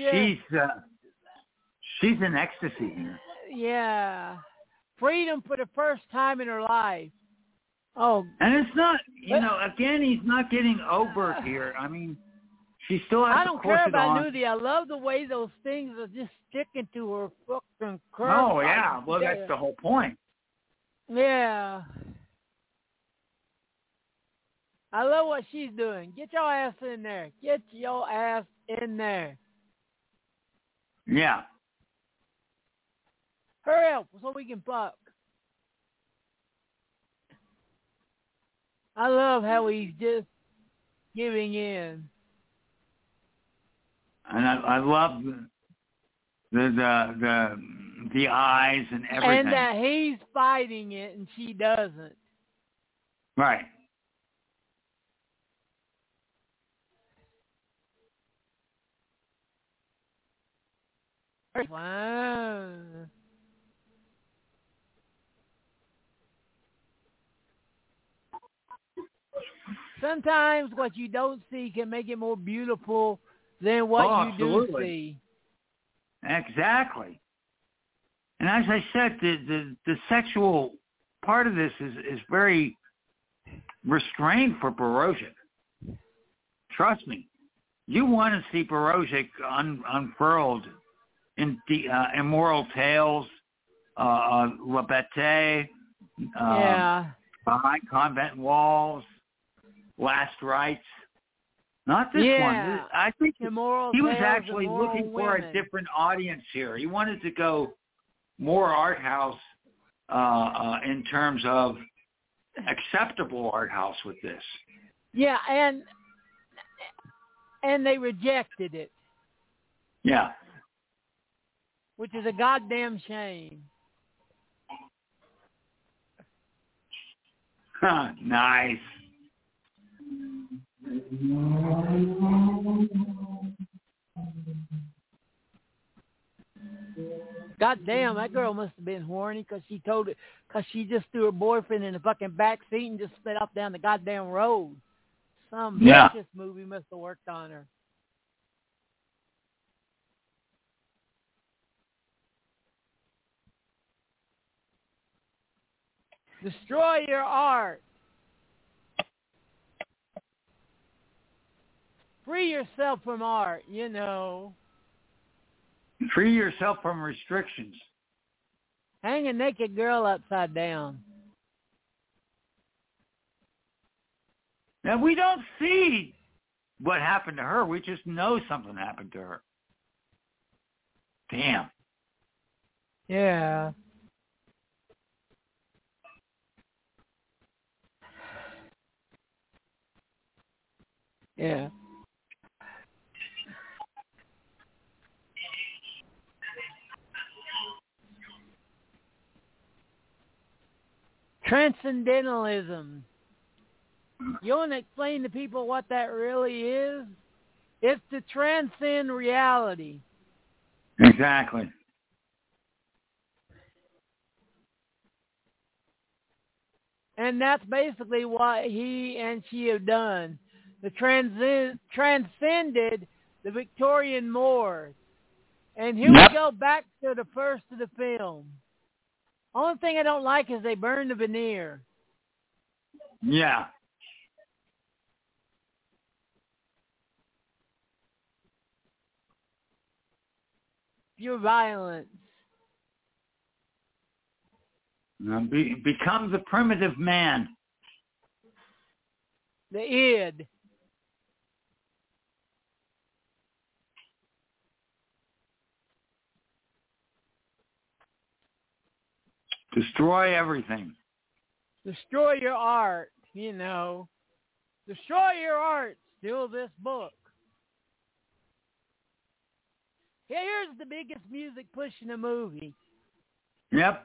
in ecstasy here.
Yeah, freedom for the first time in her life. Oh,
and it's not, again, he's not getting overt here. I mean, she still has
I
to
don't
course
care
it
about
on.
nudity. I love the way those things are just sticking to her fucking curve.
Oh, yeah. Well, that's the whole point.
Yeah. I love what she's doing. Get your ass in there. Get your ass in there.
Yeah.
Hurry up so we can fuck. I love how he's just giving in.
And I love the eyes and everything.
And that he's fighting it and she doesn't.
Right.
Wow. Sometimes what you don't see can make it more beautiful than what you do see.
Exactly. And as I said, the sexual part of this is very restrained for Barosik. Trust me. You want to see Barosik unfurled in the Immoral Tales, La Bête, Behind Convent Walls, Last Rites. Not this one. I think
Immoral
he was
Tales,
actually looking for
Women.
a different audience here. He wanted to go more art house in terms of acceptable art house with this.
Yeah, and they rejected it.
Yeah.
which is a goddamn shame.
Huh, nice.
God damn, that girl must have been horny because she just threw her boyfriend in the fucking back seat and just sped off down the goddamn road. Some vicious movie must have worked on her. Destroy your art. Free yourself from art, you know.
Free yourself from restrictions.
Hang a naked girl upside down.
Now, we don't see what happened to her. We just know something happened to her. Damn.
Yeah. Yeah. Transcendentalism. You want to explain to people what that really is? It's to transcend reality.
Exactly.
And that's basically what he and she have done. The transcended the Victorian Moors. And here we go back to the first of the film. Only thing I don't like is they burn the veneer.
Yeah.
Pure violence.
Becomes a primitive man.
The id.
Destroy everything.
Destroy your art, you know. Destroy your art. Steal this book. Yeah, here's the biggest music push in the movie.
Yep.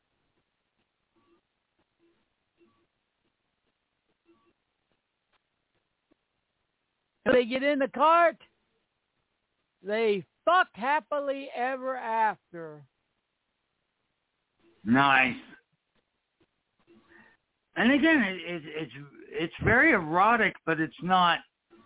They get in the cart. They fuck happily ever after.
Nice. And again, it's very erotic, but it's not.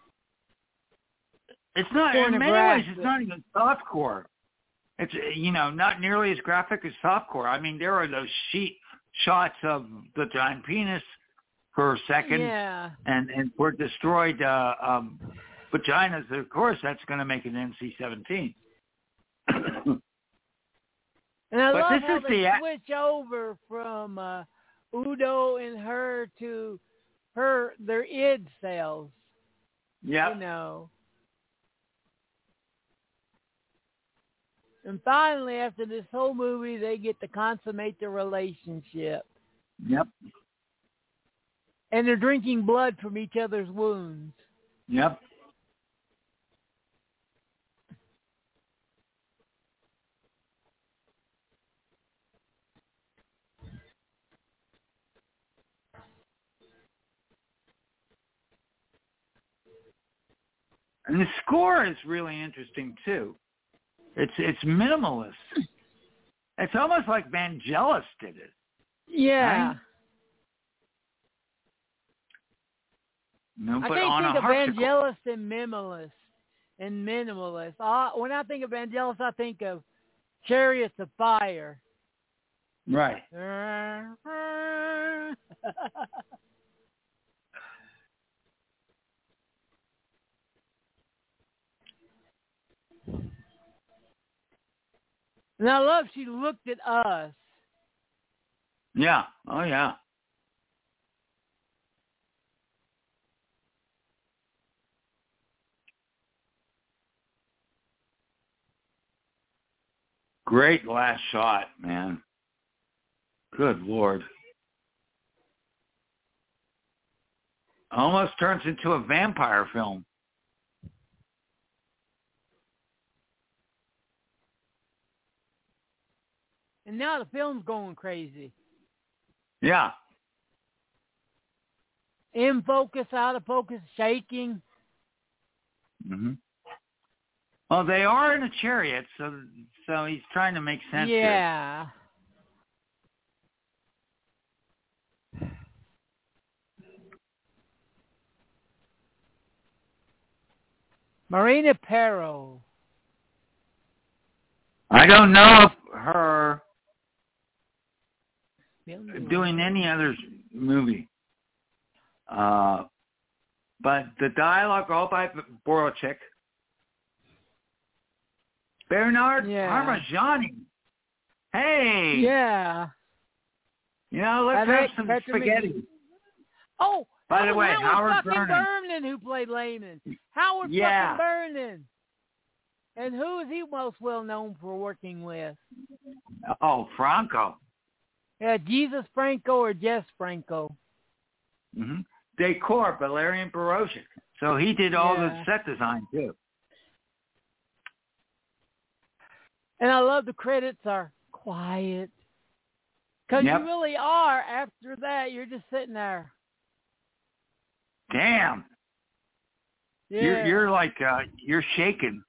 It's not. In many ways, it's not even softcore. It's not nearly as graphic as softcore. I mean, there are those shots of the giant penis per second, and for destroyed vaginas. Of course, that's going to make it NC-17.
And I love how they switch over from Udo and her to their id cells.
Yeah.
You know. And finally, after this whole movie, they get to consummate their relationship.
Yep.
And they're drinking blood from each other's wounds.
Yep. And the score is really interesting too. It's minimalist. It's almost like Vangelis did it.
Yeah.
Right? No, but
I can't
on
think
a
of
harpsichord.
Vangelis and minimalist. When I think of Vangelis, I think of Chariots of Fire.
Right.
And I love she looked at us.
Yeah. Oh, yeah. Great last shot, man. Good Lord. Almost turns into a vampire film.
And now the film's going crazy.
Yeah.
In focus, out of focus, shaking.
Mm-hmm. Well, they are in a chariot, so he's trying to make sense here.
Yeah. Marina Pero.
I don't know if her doing any other movie. But the dialogue all by Borocek. Bernard Parmigiani. Hey.
Yeah.
Let's have some spaghetti.
Oh,
by the way, Howard
Vernon, who played Layman. Howard fucking Vernon. And who is he most well known for working with?
Oh, Franco.
Yeah, Jesus Franco or Jess Franco.
Mm-hmm. Decor, Valerian Borosic. So he did all the set design, too.
And I love the credits are quiet. Because you really are. After that, you're just sitting there.
Damn.
Yeah.
You're like, you're shaking.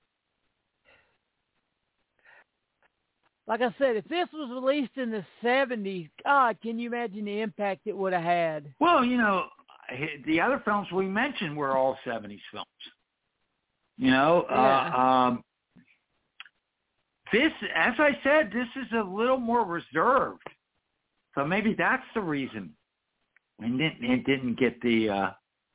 Like I said, if this was released in the 70s, God, can you imagine the impact it would have had?
Well, the other films we mentioned were all 70s films. This, as I said, this is a little more reserved. So maybe that's the reason it didn't get the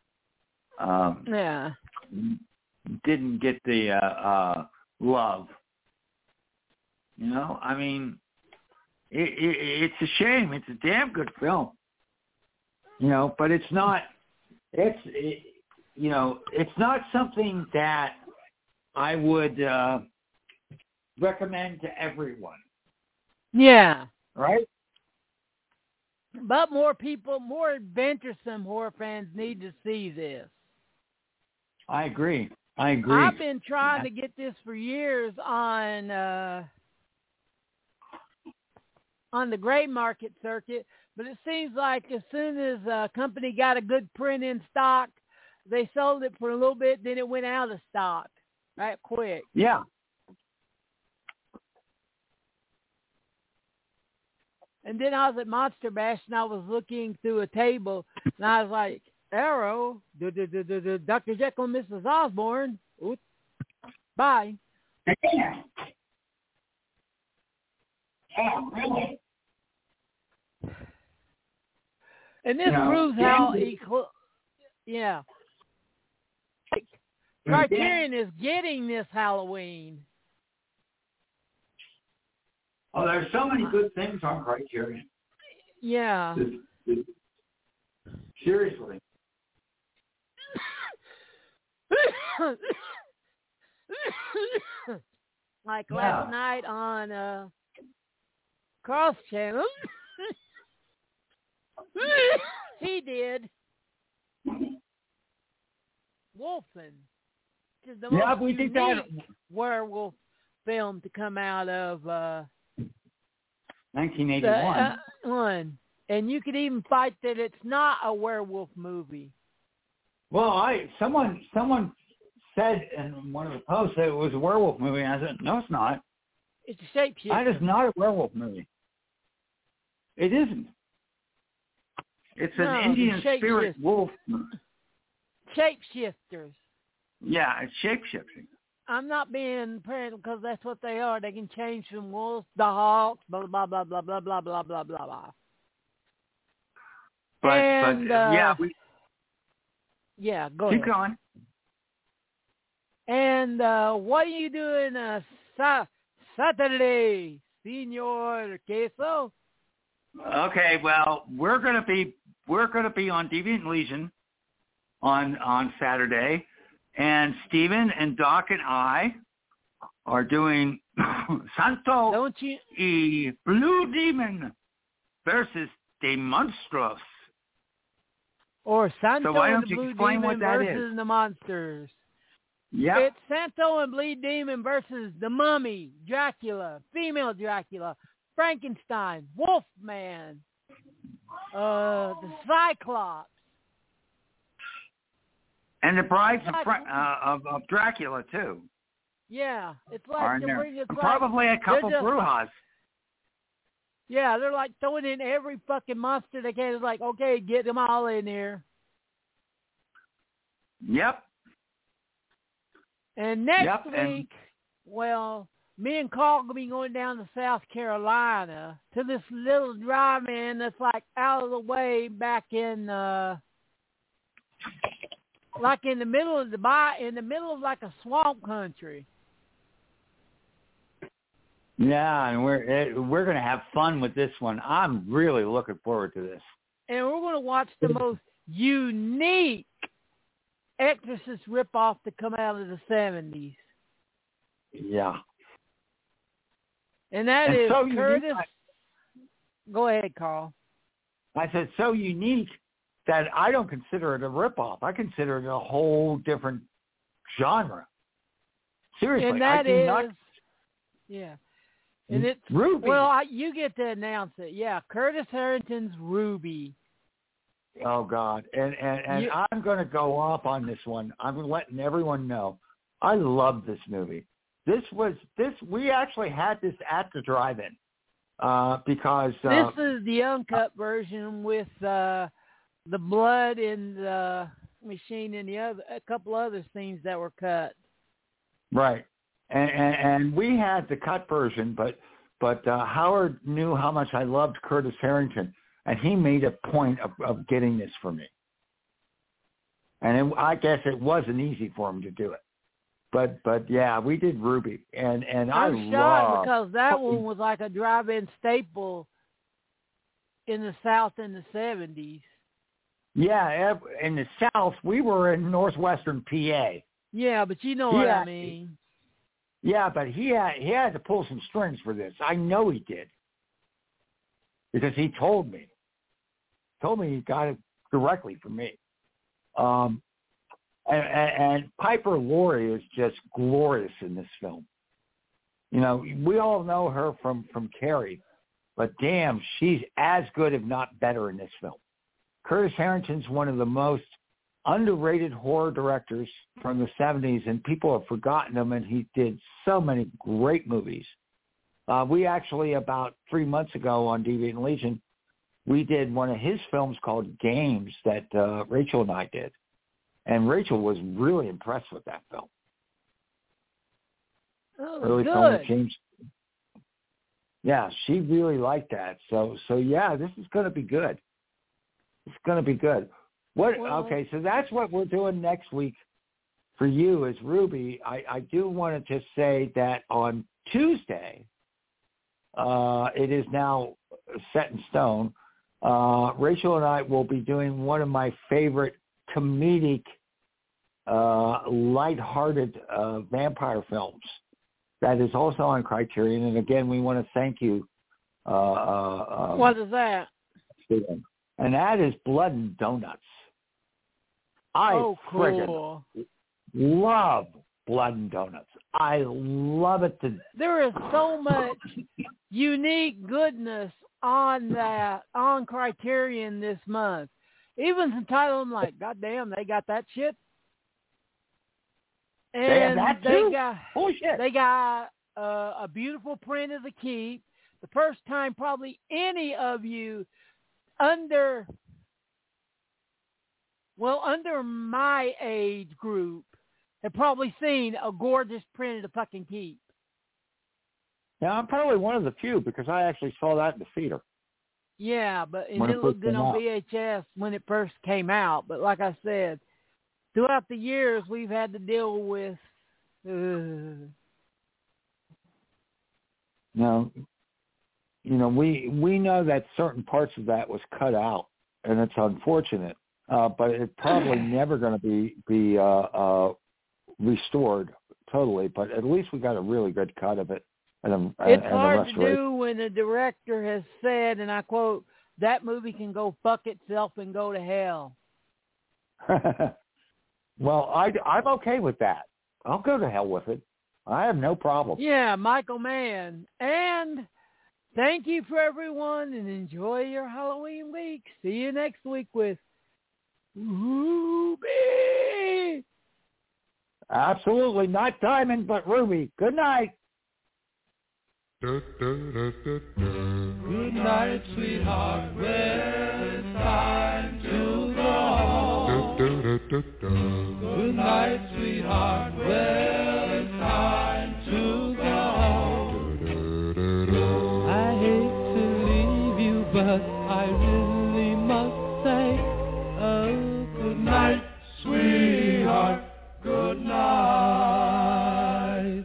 love. I mean, it's a shame. It's a damn good film. But it's not. It's not something that I would recommend to everyone.
Yeah.
Right?
But more people, more adventuresome horror fans need to see this.
I agree. I've
been trying to get this for years on the gray market circuit, but it seems like as soon as a company got a good print in stock, they sold it for a little bit, then it went out of stock right quick.
Yeah.
And then I was at Monster Bash, and I was looking through a table, and I was like, Arrow, Dr. Jekyll and Mrs. Osborne. Oops. Bye.
Yeah, really.
And this proves how Criterion is getting this Halloween.
Oh, there's so many good things on Criterion.
Yeah.
Seriously.
Like last night on Cross Channel, he did Wolfen, which is the most unique werewolf film to come out of
1981.
And you could even fight that it's not a werewolf movie.
Well, someone said in one of the posts that it was a werewolf movie, and I said, no, it's not.
It's a shapeshifter.
That is not a werewolf movie. It isn't. It's an Indian spirit wolf movie.
Shapeshifters.
Yeah, it's shape-shifting.
I'm not being paranoid because that's what they are. They can change from wolves to hawks, blah, blah, blah, blah, blah, blah, blah, blah, blah, blah.
But
go ahead.
Keep going.
And what are you doing Saturday, Senor Queso?
Okay, well, we're gonna be on Deviant Legion on Saturday, and Stephen and Doc and I are doing Santo y Blue Demon versus the Monstros.
Or Santo
so
and the Blue Demon versus the Monsters.
Yeah.
It's Santo and Blue Demon versus the Mummy, Dracula, female Dracula, Frankenstein, Wolfman, the Cyclops.
And the Brides of Dracula, too.
Yeah, it's like
probably a couple Brujas.
Yeah, they're like throwing in every fucking monster they can. It's like, okay, get them all in here.
Yep.
And next week, well, me and Carl will be going down to South Carolina to this little drive-in that's like out of the way back in, like in the middle of like a swamp country.
Yeah, and we're going to have fun with this one. I'm really looking forward to this.
And we're going to watch the most unique Exorcist ripoff to come out of the 70s.
Yeah.
And that is
so
Curtis. Go ahead, Carl.
I said so unique that I don't consider it a ripoff. I consider it a whole different genre. Seriously,
and that
I do not.
Yeah. And it's
Ruby.
Well, you get to announce it. Yeah, Curtis Harrington's Ruby.
Oh God! And I'm going to go off on this one. I'm letting everyone know. I love this movie. We actually had this at the drive-in because
this is the uncut version with the blood in the machine and a couple other scenes that were cut.
Right. And we had the cut version, but Howard knew how much I loved Curtis Harrington, and he made a point of getting this for me. And I guess it wasn't easy for him to do it, but yeah, we did Ruby, and
I'm shocked because that one was like a drive-in staple in the South in the 70s.
Yeah, in the South, we were in northwestern PA.
Yeah, but you know what I mean.
Yeah, but he had to pull some strings for this. I know he did. Because he told me. He got it directly from me. And Piper Laurie is just glorious in this film. You know, we all know her from Carrie, but damn, she's as good, if not better, in this film. Curtis Harrington's one of the most underrated horror directors from the 70s, and people have forgotten him, and he did so many great movies. We actually, about 3 months ago on Deviant Legion, we did one of his films called Games that Rachel and I did. And Rachel was really impressed with that film.
Oh,
really
good.
James. Yeah, she really liked that. So yeah, this is going to be good. It's going to be good. Okay, so that's what we're doing next week for you is Ruby. I do want to just say that on Tuesday, it is now set in stone. Rachel and I will be doing one of my favorite comedic, lighthearted vampire films that is also on Criterion. And again, we want to thank you.
What is that?
Stephen. And that is Blood and Donuts. I friggin' love Blood and Donuts. I love it.
There is so much unique goodness on Criterion this month. Even some titles I'm like, God damn, they got that shit. And they got A Beautiful Print of the Keep. The first time probably any of you under my age group have probably seen a gorgeous print of the fucking Keep.
Yeah, I'm probably one of the few because I actually saw that in the theater.
Yeah, but it looked good on VHS when it first came out. But like I said, throughout the years, we've had to deal with...
Now, you know, we know that certain parts of that was cut out, and it's unfortunate. But it's probably never going to be restored totally. But at least we got a really good cut of it.
It's hard to do when the director has said, and I quote, "That movie can go fuck itself and go to hell."
Well, I'm okay with that. I'll go to hell with it. I have no problem.
Yeah, Michael Mann. And thank you for everyone, and enjoy your Halloween week. See you next week with Ruby.
Absolutely. Not Diamond, but Ruby. Good night.
Good night, sweetheart. Well, it's time to go home. Good night, sweetheart. Well, it's time to go home. I hate to leave you, but I really must say, oh, good night, sweetheart. Good night.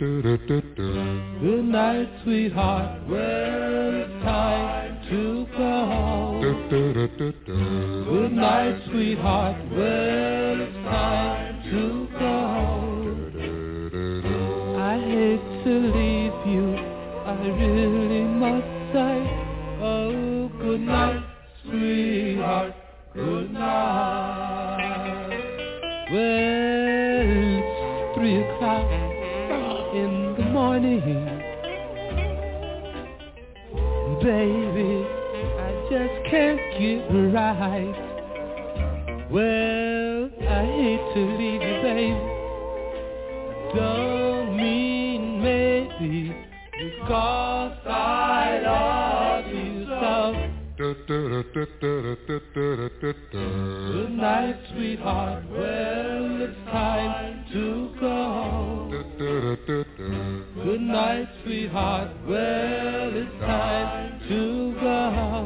Good night, sweetheart. Well, it's time to go home. Good night, sweetheart. Well, it's time to go home. I hate to leave you. I really must say, oh, good night, sweetheart. Good night. Well, it's 3 o'clock in the morning. Baby, I just can't get right. Well, I hate to leave you, baby. Don't mean maybe, because I love you so. Good night, sweetheart. Well, it's time to go. Good night, sweetheart. Well, it's time to go.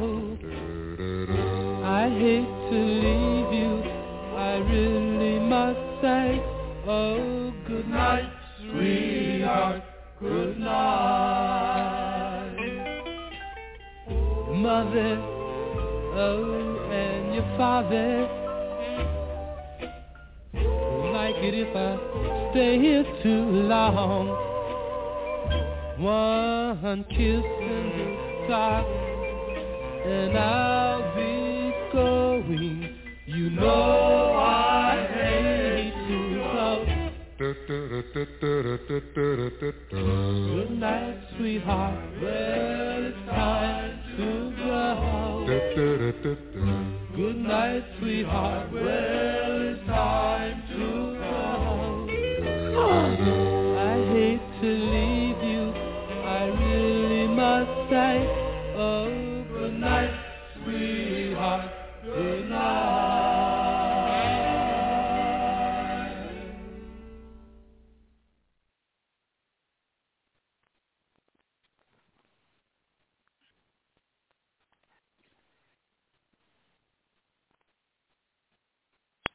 I hate to leave you. I really must say, oh, good night, sweetheart. Good night. Mother, oh, and your father like it if I stay here too long. One kiss in the dark, and I'll be going. You know I hate to go. Good night, sweetheart. Well, it's time to go. Good night, sweetheart. Well,